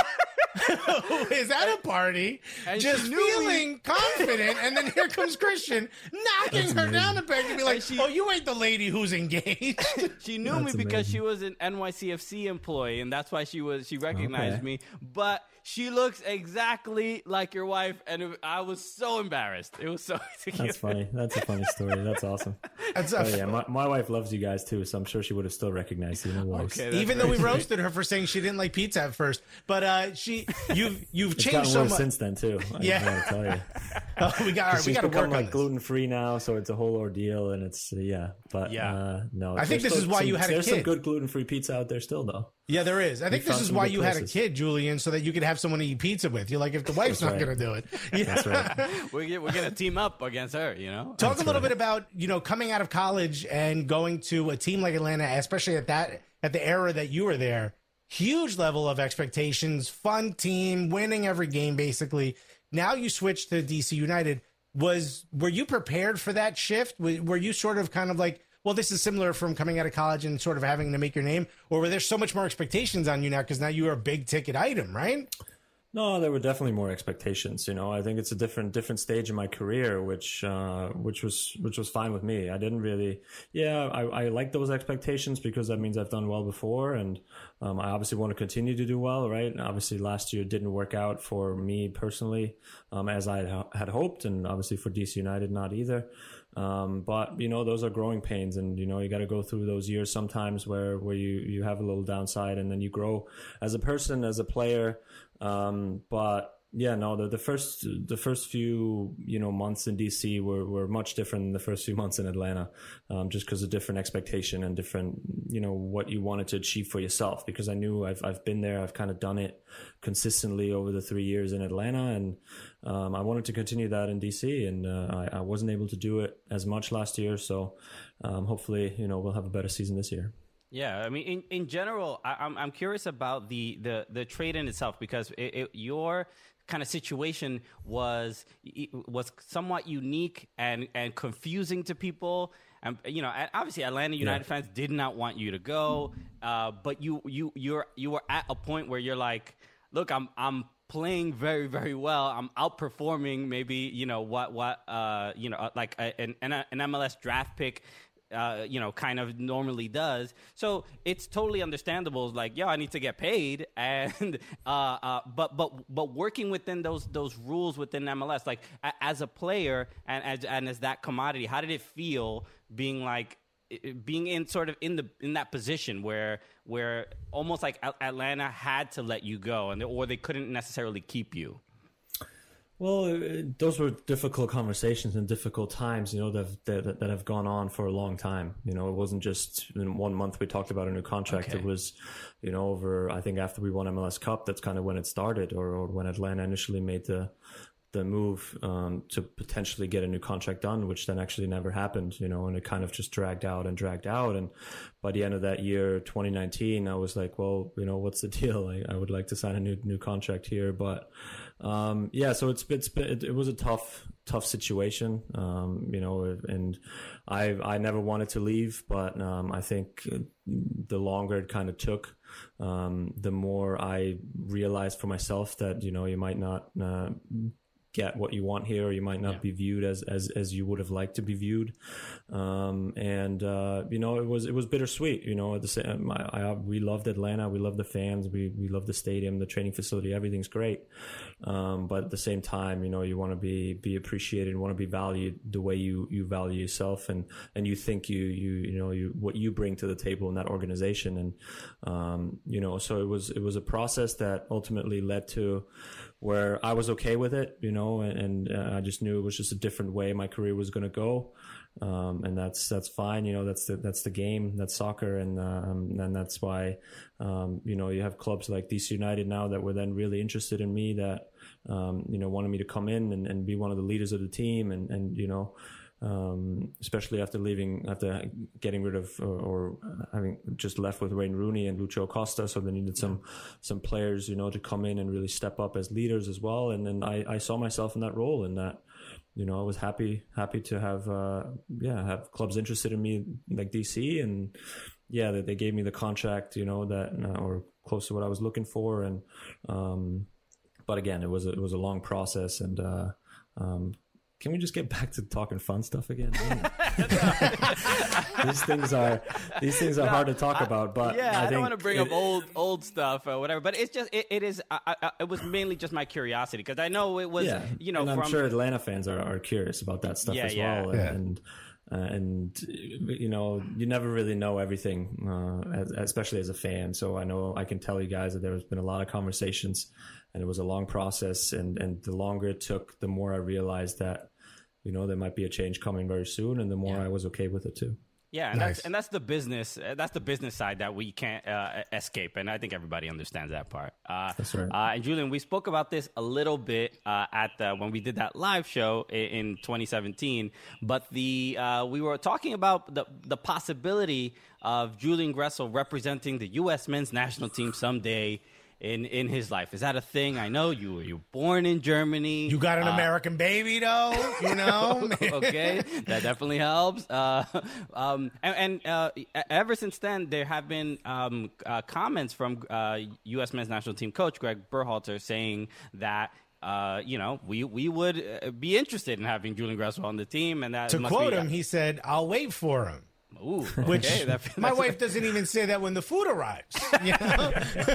who is at a party, And just she knew feeling me. confident, and then here comes Christian knocking her down the peg to be like, And she- "Oh, you ain't the lady who's engaged." She knew That's me because amazing. she was an N Y C F C employee, and that's why she was she recognized Okay. me. But she looks exactly like your wife, and it, I was so embarrassed. It was so. That's funny. That's a funny story. That's awesome. That's a Oh yeah, my, my wife loves you guys too, so I'm sure she would have still recognized you. No worries. Okay, that's Even though we very sweet. roasted her for saying she didn't like pizza at first, but uh, she, you've you've It's changed gotten so worse much. since then too. I Yeah. yeah. to tell you. Oh, we got all right, we She's got to become work on like this. gluten free now, so it's a whole ordeal, and it's uh, yeah. But Yeah. uh, no, I think there's this still is why some- you had a There's some kid. good gluten free pizza out there still, though. Yeah, there is. I think this found is some why good you had a places. kid, Julian, so that you could have someone to eat pizza with. You're like, if the wife's not right. going to do it. Yeah. That's right. we're get- we're gonna team up against her. You know. Talk That's a little right. bit about, you know, coming out of college and going to a team like Atlanta, especially at that at the era that you were there. Huge level of expectations, fun team, winning every game basically. Now you switch to D C United. Was were you prepared for that shift? Were were you sort of kind of like, well, this is similar from coming out of college and sort of having to make your name, or were there so much more expectations on you now because now you're a big ticket item, right? No, there were definitely more expectations. You know, I think it's a different different stage in my career, which uh, which was which was fine with me. I didn't really, yeah, I, I like those expectations because that means I've done well before, and um, I obviously want to continue to do well, right? And obviously, last year didn't work out for me personally um, as I had, had hoped, and obviously for D C United not either. Um, but you know, those are growing pains, and you know, you got to go through those years sometimes where where you you have a little downside, and then you grow as a person, as a player. Um, but yeah, no, the, the first, the first few, you know, months in D C were, were much different than the first few months in Atlanta. Um, just because of different expectation and different, you know, what you wanted to achieve for yourself, because I knew I've, I've been there. I've kind of done it consistently over the three years in Atlanta. And, um, I wanted to continue that in D C, and, uh, I, I wasn't able to do it as much last year. So, um, hopefully, you know, we'll have a better season this year. Yeah, I mean, in, in general, I, I'm I'm curious about the the, the trade in itself, because it, it, your kind of situation was was somewhat unique and, and confusing to people. And you know, obviously, Atlanta United Yeah. fans did not want you to go, uh, but you you you're you were at a point where you're like, look, I'm I'm playing very very well. I'm outperforming maybe you know what what uh you know like a, an an M L S draft pick. Uh, you know, kind of normally does. So it's totally understandable. Like, yo, I need to get paid, and uh, uh, but but but working within those those rules within M L S, like a, as a player and as and as that commodity, how did it feel being like being in sort of in the in that position where where almost like Atlanta had to let you go, and or they couldn't necessarily keep you? Well, uh, those were difficult conversations and difficult times, you know, that, that that have gone on for a long time. You know, it wasn't just in one month we talked about a new contract. Okay. It was, you know, over, I think after we won M L S Cup, that's kind of when it started, or, or when Atlanta initially made the the move um, to potentially get a new contract done, which then actually never happened, you know, and it kind of just dragged out and dragged out. And by the end of that year, twenty nineteen, I was like, well, you know, what's the deal? I, I would like to sign a new new contract here, but um, yeah, so it's it's it, it was a tough tough situation, um, you know, and I I never wanted to leave, but um, I think the longer it kind of took, um, the more I realized for myself that, you know, you might not uh, get what you want here, or you might not Yeah. be viewed as, as, as you would have liked to be viewed. Um, and, uh, you know, it was, it was bittersweet, you know, at the same, I, I, we loved Atlanta. We loved the fans. We, we love the stadium, the training facility, everything's great. Um, but at the same time, you know, you want to be, be appreciated, want to be valued the way you, you value yourself, and, and you think you, you, you know, you, what you bring to the table in that organization. And, um, you know, so it was, it was a process that ultimately led to where I was okay with it, you know, and, and uh, I just knew it was just a different way my career was going to go. Um, and that's, that's fine. You know, that's the, that's the game, that's soccer. And, um, and that's why, um, you know, you have clubs like D C United now that were then really interested in me, that, um, you know, wanted me to come in and, and be one of the leaders of the team. And, and, you know, um, especially after leaving, after getting rid of, or, or having just left with Wayne Rooney and Lucho Acosta. So they needed some, some players, you know, to come in and really step up as leaders as well. And then I, I saw myself in that role, in that, you know, I was happy, happy to have, uh, yeah, have clubs interested in me like D C, and yeah, that they gave me the contract, you know, that, uh, or close to what I was looking for. And, um, but again, it was a, it was a long process, and uh, um, can we just get back to talking fun stuff again? these things are these things are no, hard to talk I, about, but yeah, I, I, I don't want to bring it, up old old stuff or whatever. But it's just it, it is. I, I, it was mainly just my curiosity because I know it was. Yeah. You know, and I'm from, sure Atlanta fans are, are curious about that stuff yeah, as yeah. well, yeah. and. Uh, and you know, you never really know everything, uh, as, especially as a fan. So I know I can tell you guys that there's been a lot of conversations, and it was a long process. And, and the longer it took, the more I realized that, you know, there might be a change coming very soon, and the more yeah. I was okay with it too. Yeah, and nice. that's and that's the business. Uh, that's the business side that we can't uh, escape, and I think everybody understands that part. Uh, that's right. Uh, and Julian, we spoke about this a little bit uh, at the, when we did that live show in, in twenty seventeen. But the uh, we were talking about the the possibility of Julian Gressel representing the U S men's national team someday in in his life. Is that a thing? I know you were you born in Germany. You got an uh, American baby, though. You know. Okay, that definitely helps. Uh, um, and and uh, ever since then, there have been um, uh, comments from uh, U S men's national team coach Greg Berhalter saying that. Uh, you know, we we would uh, be interested in having Julian Gressel on the team, and that to must quote be, him, he said, "I'll wait for him." Ooh, okay. Which that, my wife doesn't even say that when the food arrives. You know?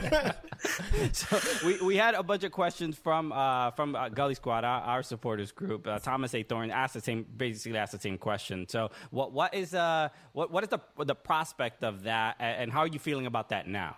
So we, we had a bunch of questions from uh, from uh, Gully Squad, our, our supporters group. Uh, Thomas A. Thorne asked the same, basically asked the same question. So what what is uh what what is the the prospect of that, and how are you feeling about that now?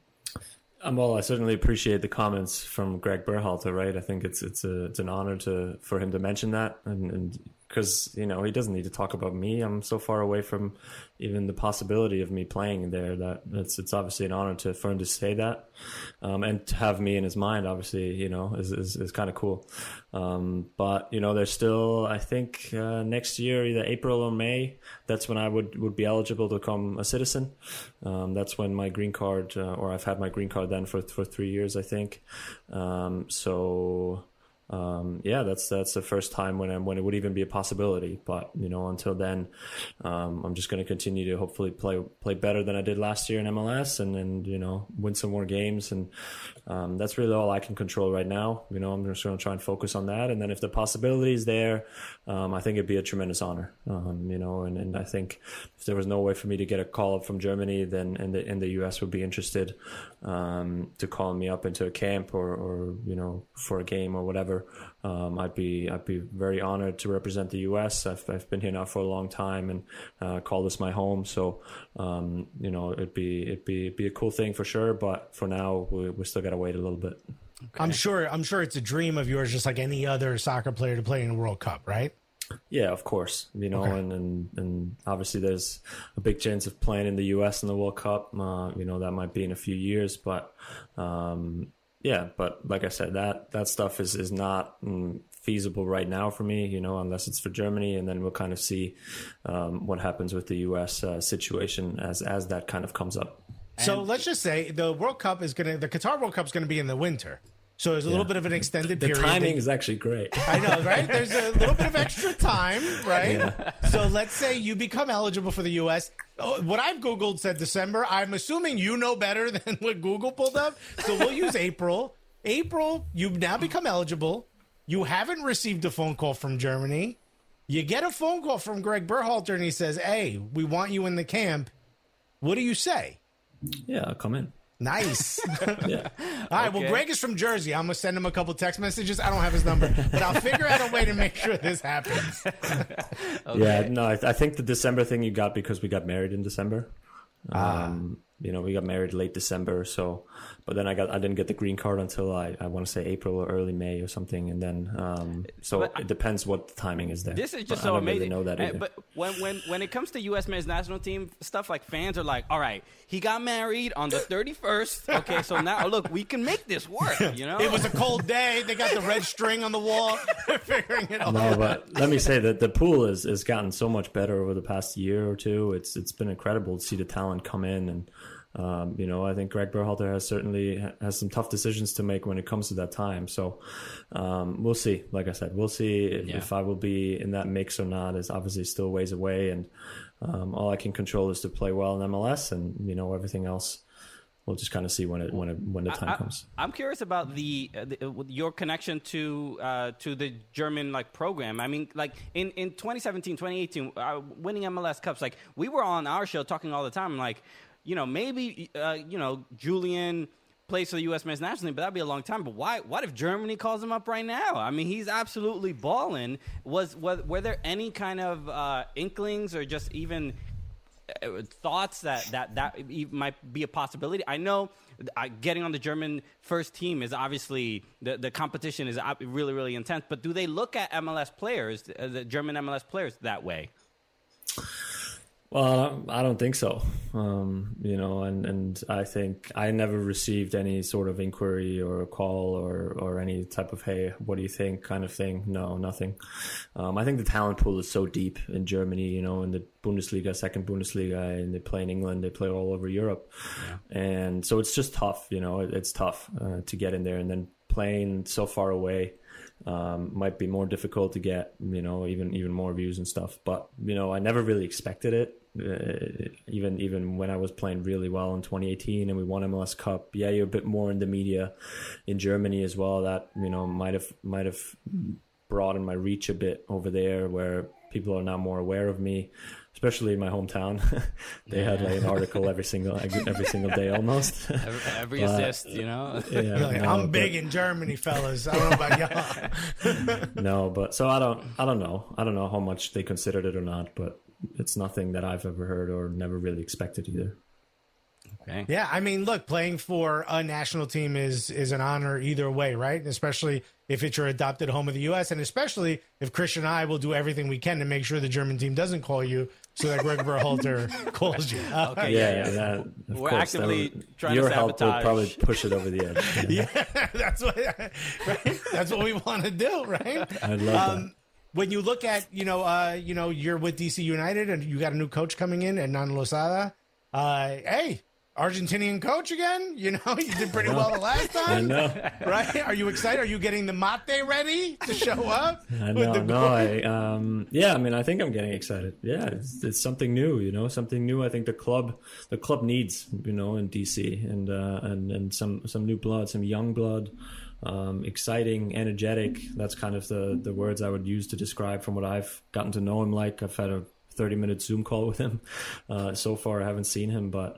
Um, well, I certainly appreciate the comments from Greg Berhalter. Right, I think it's it's a it's an honor to for him to mention that, and. and because, you know, he doesn't need to talk about me. I'm so far away from even the possibility of me playing there that it's it's obviously an honor to for him to say that, um, and to have me in his mind. Obviously, you know, is is, is kind of cool. Um, but you know, there's still, I think uh, next year, either April or May, that's when I would, would be eligible to become a citizen. Um, that's when my green card, uh, or I've had my green card then for for three years, I think. Um, so. Um, yeah, that's that's the first time when I'm, when it would even be a possibility. But you know, until then, um, I'm just going to continue to hopefully play play better than I did last year in M L S, and and you know, win some more games. And um, that's really all I can control right now. You know, I'm just going to try and focus on that. And then if the possibility is there, um, I think it'd be a tremendous honor. Um, you know, and, and I think if there was no way for me to get a call up from Germany, then and the, and the U S would be interested um, to call me up into a camp or, or you know, for a game or whatever. Um, I'd be I'd be very honored to represent the U S. I've I've been here now for a long time and uh, call this my home. So um, you know, it'd be it'd be it'd be a cool thing for sure. But for now, we we still got to wait a little bit. Okay. I'm sure I'm sure it's a dream of yours, just like any other soccer player, to play in a World Cup, right? Yeah, of course. You know, okay. and, and and obviously there's a big chance of playing in the U S in the World Cup. Uh, you know, that might be in a few years, but. Um, Yeah, but like I said, that, that stuff is, is not mm, feasible right now for me, you know, unless it's for Germany, and then we'll kind of see um, what happens with the U S uh, situation as as that kind of comes up. So And let's just say the World Cup is going to, the Qatar World Cup is going to be in the winter. So there's a yeah. little bit of an extended the period. The timing is actually great. I know, right? There's a little bit of extra time, right? Yeah. So let's say you become eligible for the U S. Oh, what I've Googled said December. I'm assuming you know better than what Google pulled up. So we'll use April. April, you've now become eligible. You haven't received a phone call from Germany. You get a phone call from Greg Berhalter, and he says, hey, we want you in the camp. What do you say? Yeah, I'll come in. Nice. Yeah. All right. Okay. Well, Greg is from Jersey. I'm going to send him a couple text messages. I don't have his number, but I'll figure out a way to make sure this happens. Okay. Yeah. No, I, I think the December thing you got because we got married in December. Ah. Um, you know, we got married late December. So, but then I got, I didn't get the green card until I, I want to say April or early May or something. And then, um, so but it depends what the timing is there. This is just but so I don't amazing. Really know that either. But when, when, when it comes to U S men's national team stuff, like fans are like, all right, he got married on the thirty-first. Okay. So now look, we can make this work, you know? It was a cold day. They got the red string on the wall. They're figuring it all no, out. But let me say that the pool has, has gotten so much better over the past year or two. It's, it's been incredible to see the talent come in. And, Um, you know, I think Greg Berhalter has certainly has some tough decisions to make when it comes to that time. So um, we'll see. Like I said, we'll see if, yeah. if I will be in that mix or not. Is obviously still ways away, and um, all I can control is to play well in M L S, and you know everything else we'll just kind of see when it when it when the time I, comes. I'm curious about the, uh, the uh, your connection to uh, to the German like program. I mean, like in, in twenty seventeen, twenty eighteen, uh, winning M L S Cups, like we were on our show talking all the time, like, you know, maybe uh, you know, Julian plays for the U S men's national team, but that'd be a long time. But why? What if Germany calls him up right now? I mean, he's absolutely balling. Was, was were there any kind of uh, inklings or just even uh, thoughts that, that that might be a possibility? I know uh, getting on the German first team is obviously the the competition is really really intense. But do they look at M L S players, uh, the German M L S players, that way? Well, I don't think so. Um, you know, and, and I think I never received any sort of inquiry or a call or, or any type of, hey, what do you think kind of thing? No, nothing. Um, I think the talent pool is so deep in Germany, you know, in the Bundesliga, second Bundesliga, and they play in England, they play all over Europe. Yeah. And so it's just tough, you know, it, it's tough uh, to get in there, and then playing so far away. Um, might be more difficult to get, you know, even even more views and stuff. But, you know, I never really expected it. Uh, even even when I was playing really well in twenty eighteen and we won M L S Cup, yeah, you're a bit more in the media in Germany as well. That, you know, might have might have broadened my reach a bit over there, where people are now more aware of me, especially in my hometown. They yeah. had like an article every single every single day almost. Every, every but, assist, you know. Yeah, You're like, no, I'm big but, in Germany, fellas. I don't know about y'all. No, but so I don't I don't know. I don't know how much they considered it or not, but it's nothing that I've ever heard or never really expected either. Okay. Yeah, I mean, look, playing for a national team is is an honor either way, right? Especially if it's your adopted home of the U S, and especially if Christian and I will do everything we can to make sure the German team doesn't call you, so that Greg Berhalter calls you. Okay, yeah, yeah, yeah. That, We're course, actively would, trying your to help sabotage. will probably push it over the edge. Yeah, yeah that's what right? That's what we want to do, right? I love um, that. When you look at, you know, uh, you know, you're with D C United and you got a new coach coming in, Hernan Losada. Uh, hey, Argentinian coach again? You know, you did pretty well the last time. I know. Right? Are you excited? Are you getting the mate ready to show up? I know. No, I, um, yeah, I mean, I think I'm getting excited. Yeah, it's, it's something new, you know, something new. I think the club, the club needs, you know, in D C and, uh, and, and some, some new blood, some young blood. Um, exciting, energetic. That's kind of the, the words I would use to describe from what I've gotten to know him like. I've had a thirty minute Zoom call with him. Uh, so far, I haven't seen him, but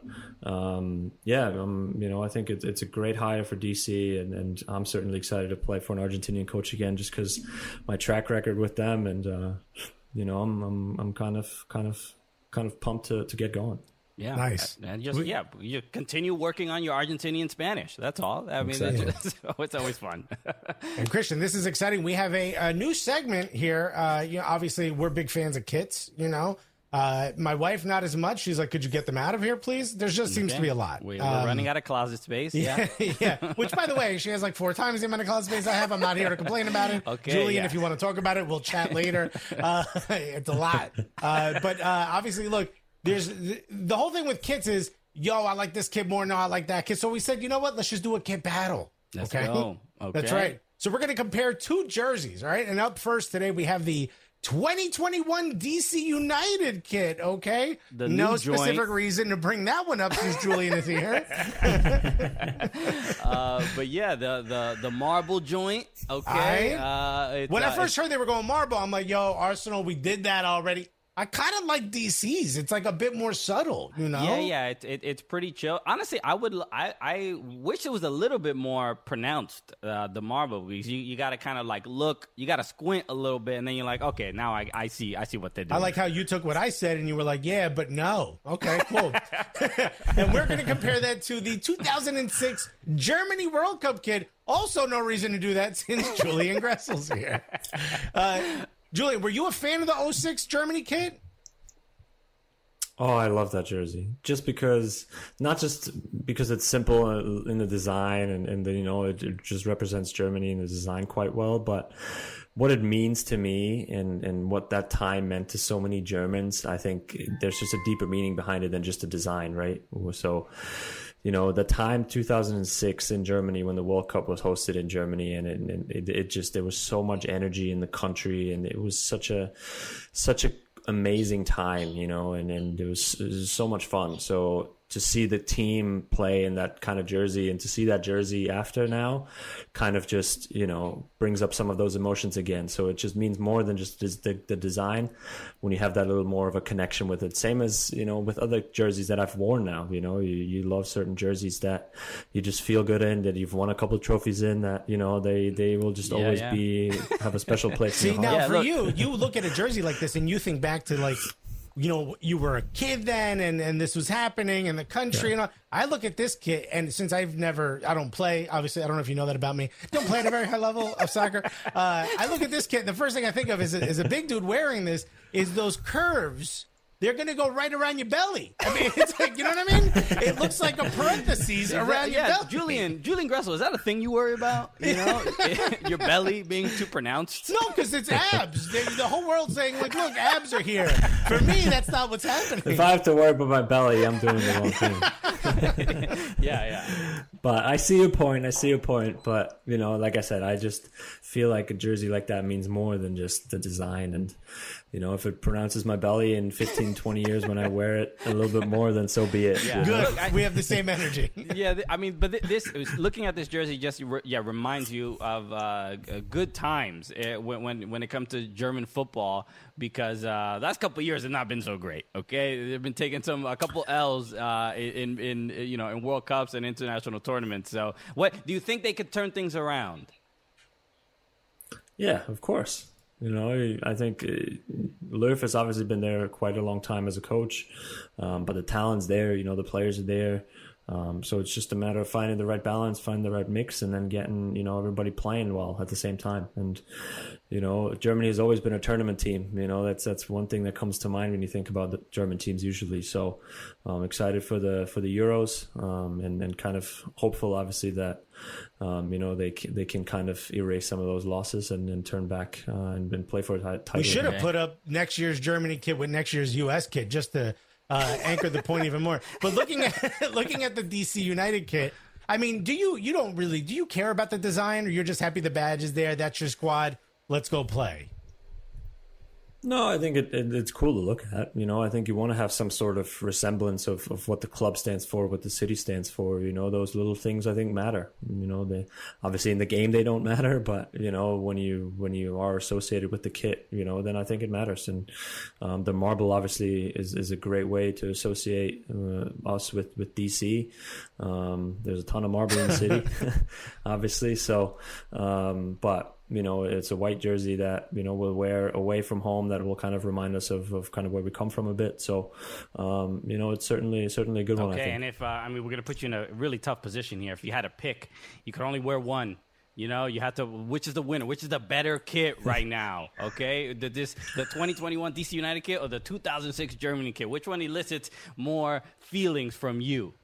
um, yeah, um, you know, I think it, it's a great hire for D C, and, and I'm certainly excited to play for an Argentinian coach again, just because my track record with them, and uh, you know, I'm I'm I'm kind of kind of kind of pumped to, to get going. Yeah, nice. And just we, yeah, you continue working on your Argentinian Spanish. That's all. I mean, it's, just, it's always fun. And Christian, this is exciting. We have a, a new segment here. Uh, you know, obviously, we're big fans of kits. You know, uh, my wife not as much. She's like, "Could you get them out of here, please?" There just seems okay. to be a lot. We, we're um, running out of closet space. Yeah, yeah. Which, by the way, she has like four times the amount of closet space I have. I'm not here to complain about it. Okay, Julian, yeah. if you want to talk about it, we'll chat later. Uh, it's a lot. Uh, but uh, obviously, look. There's the whole thing with kits is, yo, I like this kit more. No, I like that kit. So we said, you know what? Let's just do a kit battle. Let's okay? go. Okay. That's right. So we're going to compare two jerseys, all right? And up first today, we have the twenty twenty-one D C United kit, okay? The no specific joint. reason to bring that one up since Julian is here. uh, but yeah, the, the, the marble joint, okay? I, uh, when uh, I first heard they were going marble, I'm like, yo, Arsenal, we did that already. I kind of like D C's. It's like a bit more subtle, you know? Yeah, yeah. It, it, it's pretty chill. Honestly, I would. I, I wish it was a little bit more pronounced, uh, the marble, because you, you got to kind of like look, you got to squint a little bit, and then you're like, okay, now I, I see I see what they're doing. I like how you took what I said, and you were like, yeah, but no. Okay, cool. And we're going to compare that to the two thousand six Germany World Cup kit. Also no reason to do that since Julian Gressel's here. Uh Julian, were you a fan of the oh six Germany kit? Oh, I love that jersey. Just because, not just because it's simple in the design and, and then, you know, it, it just represents Germany in the design quite well, but what it means to me and, and what that time meant to so many Germans, I think there's just a deeper meaning behind it than just the design, right? So, you know, the time two thousand six in Germany when the World Cup was hosted in Germany, and it, and it, it just, there was so much energy in the country, and it was such a, such a amazing time, you know, and, and it was, it was so much fun. So to see the team play in that kind of jersey and to see that jersey after now kind of just, you know, brings up some of those emotions again. So it just means more than just the, the design when you have that little more of a connection with it. Same as, you know, with other jerseys that I've worn now, you know, you, you love certain jerseys that you just feel good in, that you've won a couple of trophies in, that, you know, they, they will just Yeah, always yeah. be, have a special place See, in your now heart. Yeah, for look- you, you look at a jersey like this and you think back to like, you know, you were a kid then and, and this was happening in the country. And all. I look at this kid, and since I've never, I don't play, obviously, I don't know if you know that about me, don't play at a very high level of soccer. Uh, I look at this kid, the first thing I think of is a, is a big dude wearing this, is those curves. They're going to go right around your belly. I mean, it's like, you know what I mean? It looks like a parentheses around your yeah, belly. Julian, Julian Gressel, is that a thing you worry about? You know, your belly being too pronounced? No, because it's abs. They, the whole world's saying, like, look, abs are here. For me, that's not what's happening. If I have to worry about my belly, I'm doing the wrong thing. Yeah, yeah. But I see your point. I see your point. But, you know, like I said, I just feel like a jersey like that means more than just the design. And, you know, if it pronounces my belly in fifteen, twenty years when I wear it a little bit more, then so be it. Yeah. you know? Good. Look, I- we have the same energy. Yeah, th- I mean, but th- this looking at this jersey just re- yeah reminds you of uh, g- good times uh, when, when when it comes to German football, because uh, last couple of years have not been so great. Okay, they've been taking some a couple L's uh, in in you know in World Cups and international tournaments. So, what do you think they could turn things around? Yeah, of course. You know, I think uh, Löw has obviously been there quite a long time as a coach, um, but the talent's there. You know, the players are there. Um, so it's just a matter of finding the right balance, finding the right mix, and then getting, you know, everybody playing well at the same time. And, you know, Germany has always been a tournament team. You know, that's that's one thing that comes to mind when you think about the German teams usually. So I'm excited for the for the Euros, um, and, and kind of hopeful, obviously, that, um, you know, they can, they can kind of erase some of those losses and, and turn back uh, and, and play for a title. We should have Okay. put up next year's Germany kid with next year's U S kid just to uh, anchor the point even more. But looking at looking at the D C United kit, I mean, do you you don't really do you care about the design, or you're just happy the badge is there? That's your squad. Let's go play. No, I think it, it, it's cool to look at. You know, I think you want to have some sort of resemblance of, of what the club stands for, what the city stands for. You know, those little things I think matter. You know, they obviously in the game they don't matter, but you know, when you when you are associated with the kit, you know, then I think it matters. And um, the marble obviously is, is a great way to associate uh, us with with D C. Um, there's a ton of marble in the city, obviously. So, um, but. You know, it's a white jersey that, you know, we'll wear away from home that will kind of remind us of, of kind of where we come from a bit. So, um, you know, it's certainly certainly a good one, I Okay, think. and if uh, I mean we're gonna put you in a really tough position here. If you had to pick, you could only wear one. You know, you have to. Which is the winner? Which is the better kit right now? Okay, the this the twenty twenty-one D C United kit or the two thousand six Germany kit? Which one elicits more feelings from you?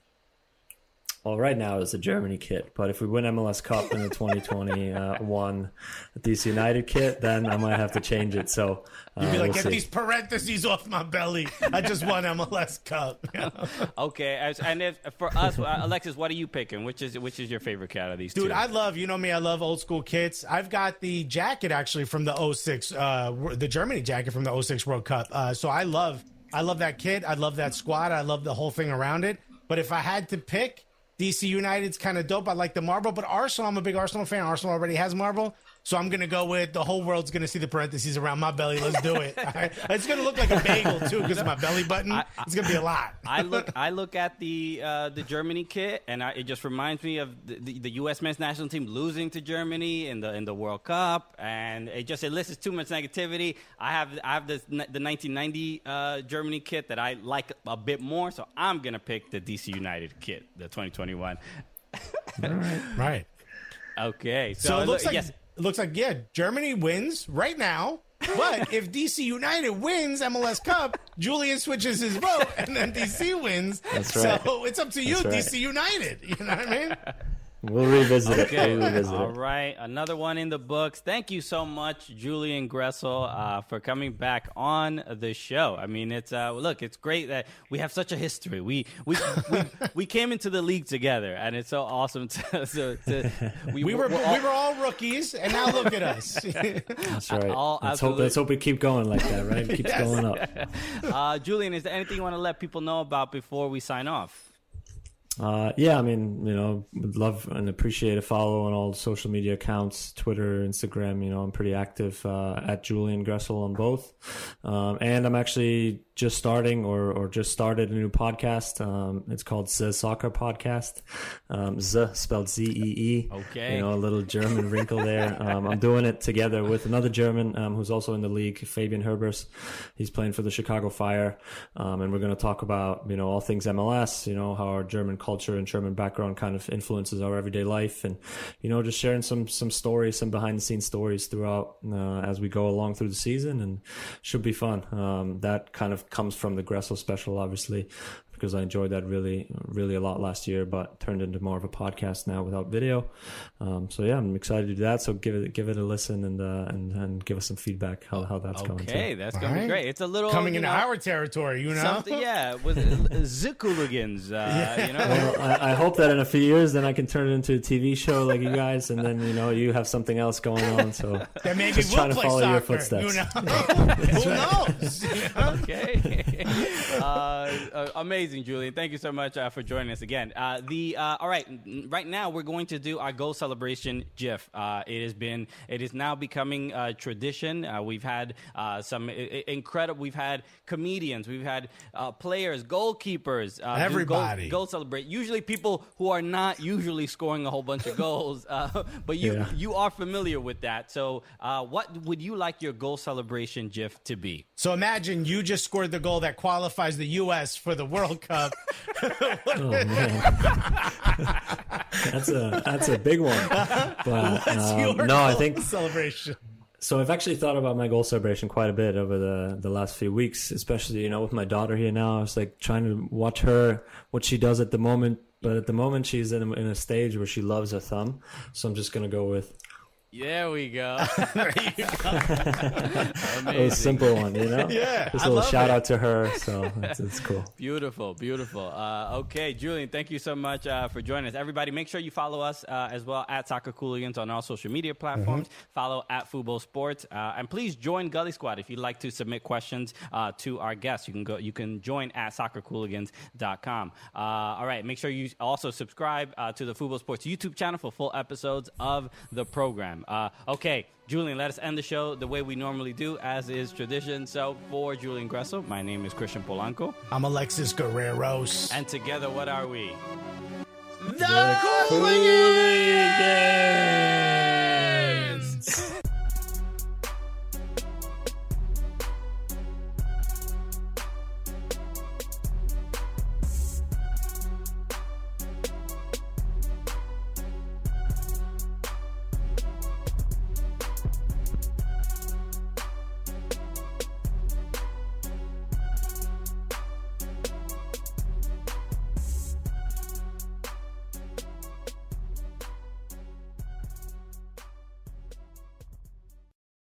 Well, right now it's a Germany kit, but if we win M L S Cup in the twenty twenty-one D C United kit, then I might have to change it. So uh, You'd be like, we'll get see. these parentheses off my belly. I just won M L S Cup. Okay, as, and if for us, uh, Alexis, what are you picking? Which is which is your favorite cat of these two? Dude, I love, you know me, I love old school kits. I've got the jacket actually from the oh six, uh, the Germany jacket from the oh six World Cup. Uh, so I love, I love that kit. I love that squad. I love the whole thing around it. But if I had to pick, D C United's kind of dope. I like the marble, but Arsenal, I'm a big Arsenal fan. Arsenal already has marble. So I'm going to go with the whole world's going to see the parentheses around my belly. Let's do it. All right? It's going to look like a bagel, too, because of my belly button. I- It's going to be a lot. I look, I look at the uh, the Germany kit, and I, it just reminds me of the, the, the U S men's national team losing to Germany in the in the World Cup, and it just elicits too much negativity. I have I have this, the nineteen ninety uh, Germany kit that I like a bit more, so I'm gonna pick the D C United kit, the twenty twenty-one. Right. Okay, so, So it looks look- like yes. it looks like yeah, Germany wins right now. But if D C United wins M L S Cup, Julian switches his vote, and then D C wins. That's right. So it's up to you, That's right. D C United. You know what I mean? We'll revisit Okay. it. We'll revisit All it. right. Another one in the books. Thank you so much, Julian Gressel, uh, for coming back on the show. I mean, it's uh, look, it's great that we have such a history. We we we, we came into the league together, and it's so awesome to. to, to we, We were we're all- we were all rookies, and now look at us. That's right. All- let's, hope, absolutely. let's hope we keep going like that, right? It keeps Yes. going up. uh, Julian, is there anything you want to let people know about before we sign off? Uh, yeah, I mean, you know, would love and appreciate a follow on all the social media accounts, Twitter, Instagram. You know, I'm pretty active uh, at Julian Gressel on both. Um, and I'm actually just starting or, or just started a new podcast. Um, it's called Z Soccer Podcast. Um, Z spelled Z E E. Okay. You know, a little German wrinkle there. Um, I'm doing it together with another German um, who's also in the league, Fabian Herbers. He's playing for the Chicago Fire. Um, and we're going to talk about, you know, all things M L S, you know, how our German culture and German background kind of influences our everyday life, and you know, just sharing some some stories, some behind the scenes stories throughout uh, as we go along through the season, and should be fun. Um, that kind of comes from the Gressel special, obviously, because I enjoyed that really, really a lot last year, but turned into more of a podcast now without video. Um, so yeah, I'm excited to do that. So give it, give it a listen and uh, and and give us some feedback how how that's going. Okay, Too. that's All gonna be right. great. It's a little Coming you into know, our territory, you know. something, yeah, with Zicooligans, uh, you know. Well, I, I hope that in a few years, then I can turn it into a T V show like you guys, and then you know you have something else going on. So Then maybe just we'll trying to play follow soccer. your footsteps. Who knows? Who knows? You know? Okay. uh, uh, amazing, Julian. Thank you so much uh, for joining us again. Uh, the uh, all right, n- right now we're going to do our goal celebration GIF. Uh, it has been, it is now becoming a tradition. Uh, we've had uh, some I- I- incredible. We've had comedians, we've had uh, players, goalkeepers, uh, do Everybody. goal, goal celebrate. Usually people who are not usually scoring a whole bunch of goals, uh, but you Yeah. you are familiar with that. So, uh, what would you like your goal celebration GIF to be? So imagine you just scored the goal that qualifies the U S for the World Cup. Oh man, that's a that's a big one. But What's um, your no, goal I think celebration? so. I've actually thought about my goal celebration quite a bit over the the last few weeks, especially you know with my daughter here now. I was like trying to watch her what she does at the moment, but at the moment she's in a, in a stage where she loves her thumb. So I'm just gonna go with There we go. There you go. a Amazing. simple one, you know. Yeah, just I a little love shout it. out to her. So it's, it's cool. Beautiful, beautiful. Uh, okay, Julian, thank you so much uh, for joining us. Everybody, make sure you follow us uh, as well at Soccer Cooligans on all social media platforms. Mm-hmm. Follow at Fubo Sports, uh, and please join Gully Squad if you'd like to submit questions uh, to our guests. You can go. You can join at soccer cooligans dot com. Uh, all right, make sure you also subscribe uh, to the Fubo Sports YouTube channel for full episodes of the program. Uh, okay. Julian, let us end the show the way we normally do, as is tradition. So, for Julian Gressel, my name is Christian Polanco. I'm Alexis Guerreros. And together, what are we? The Cooligans!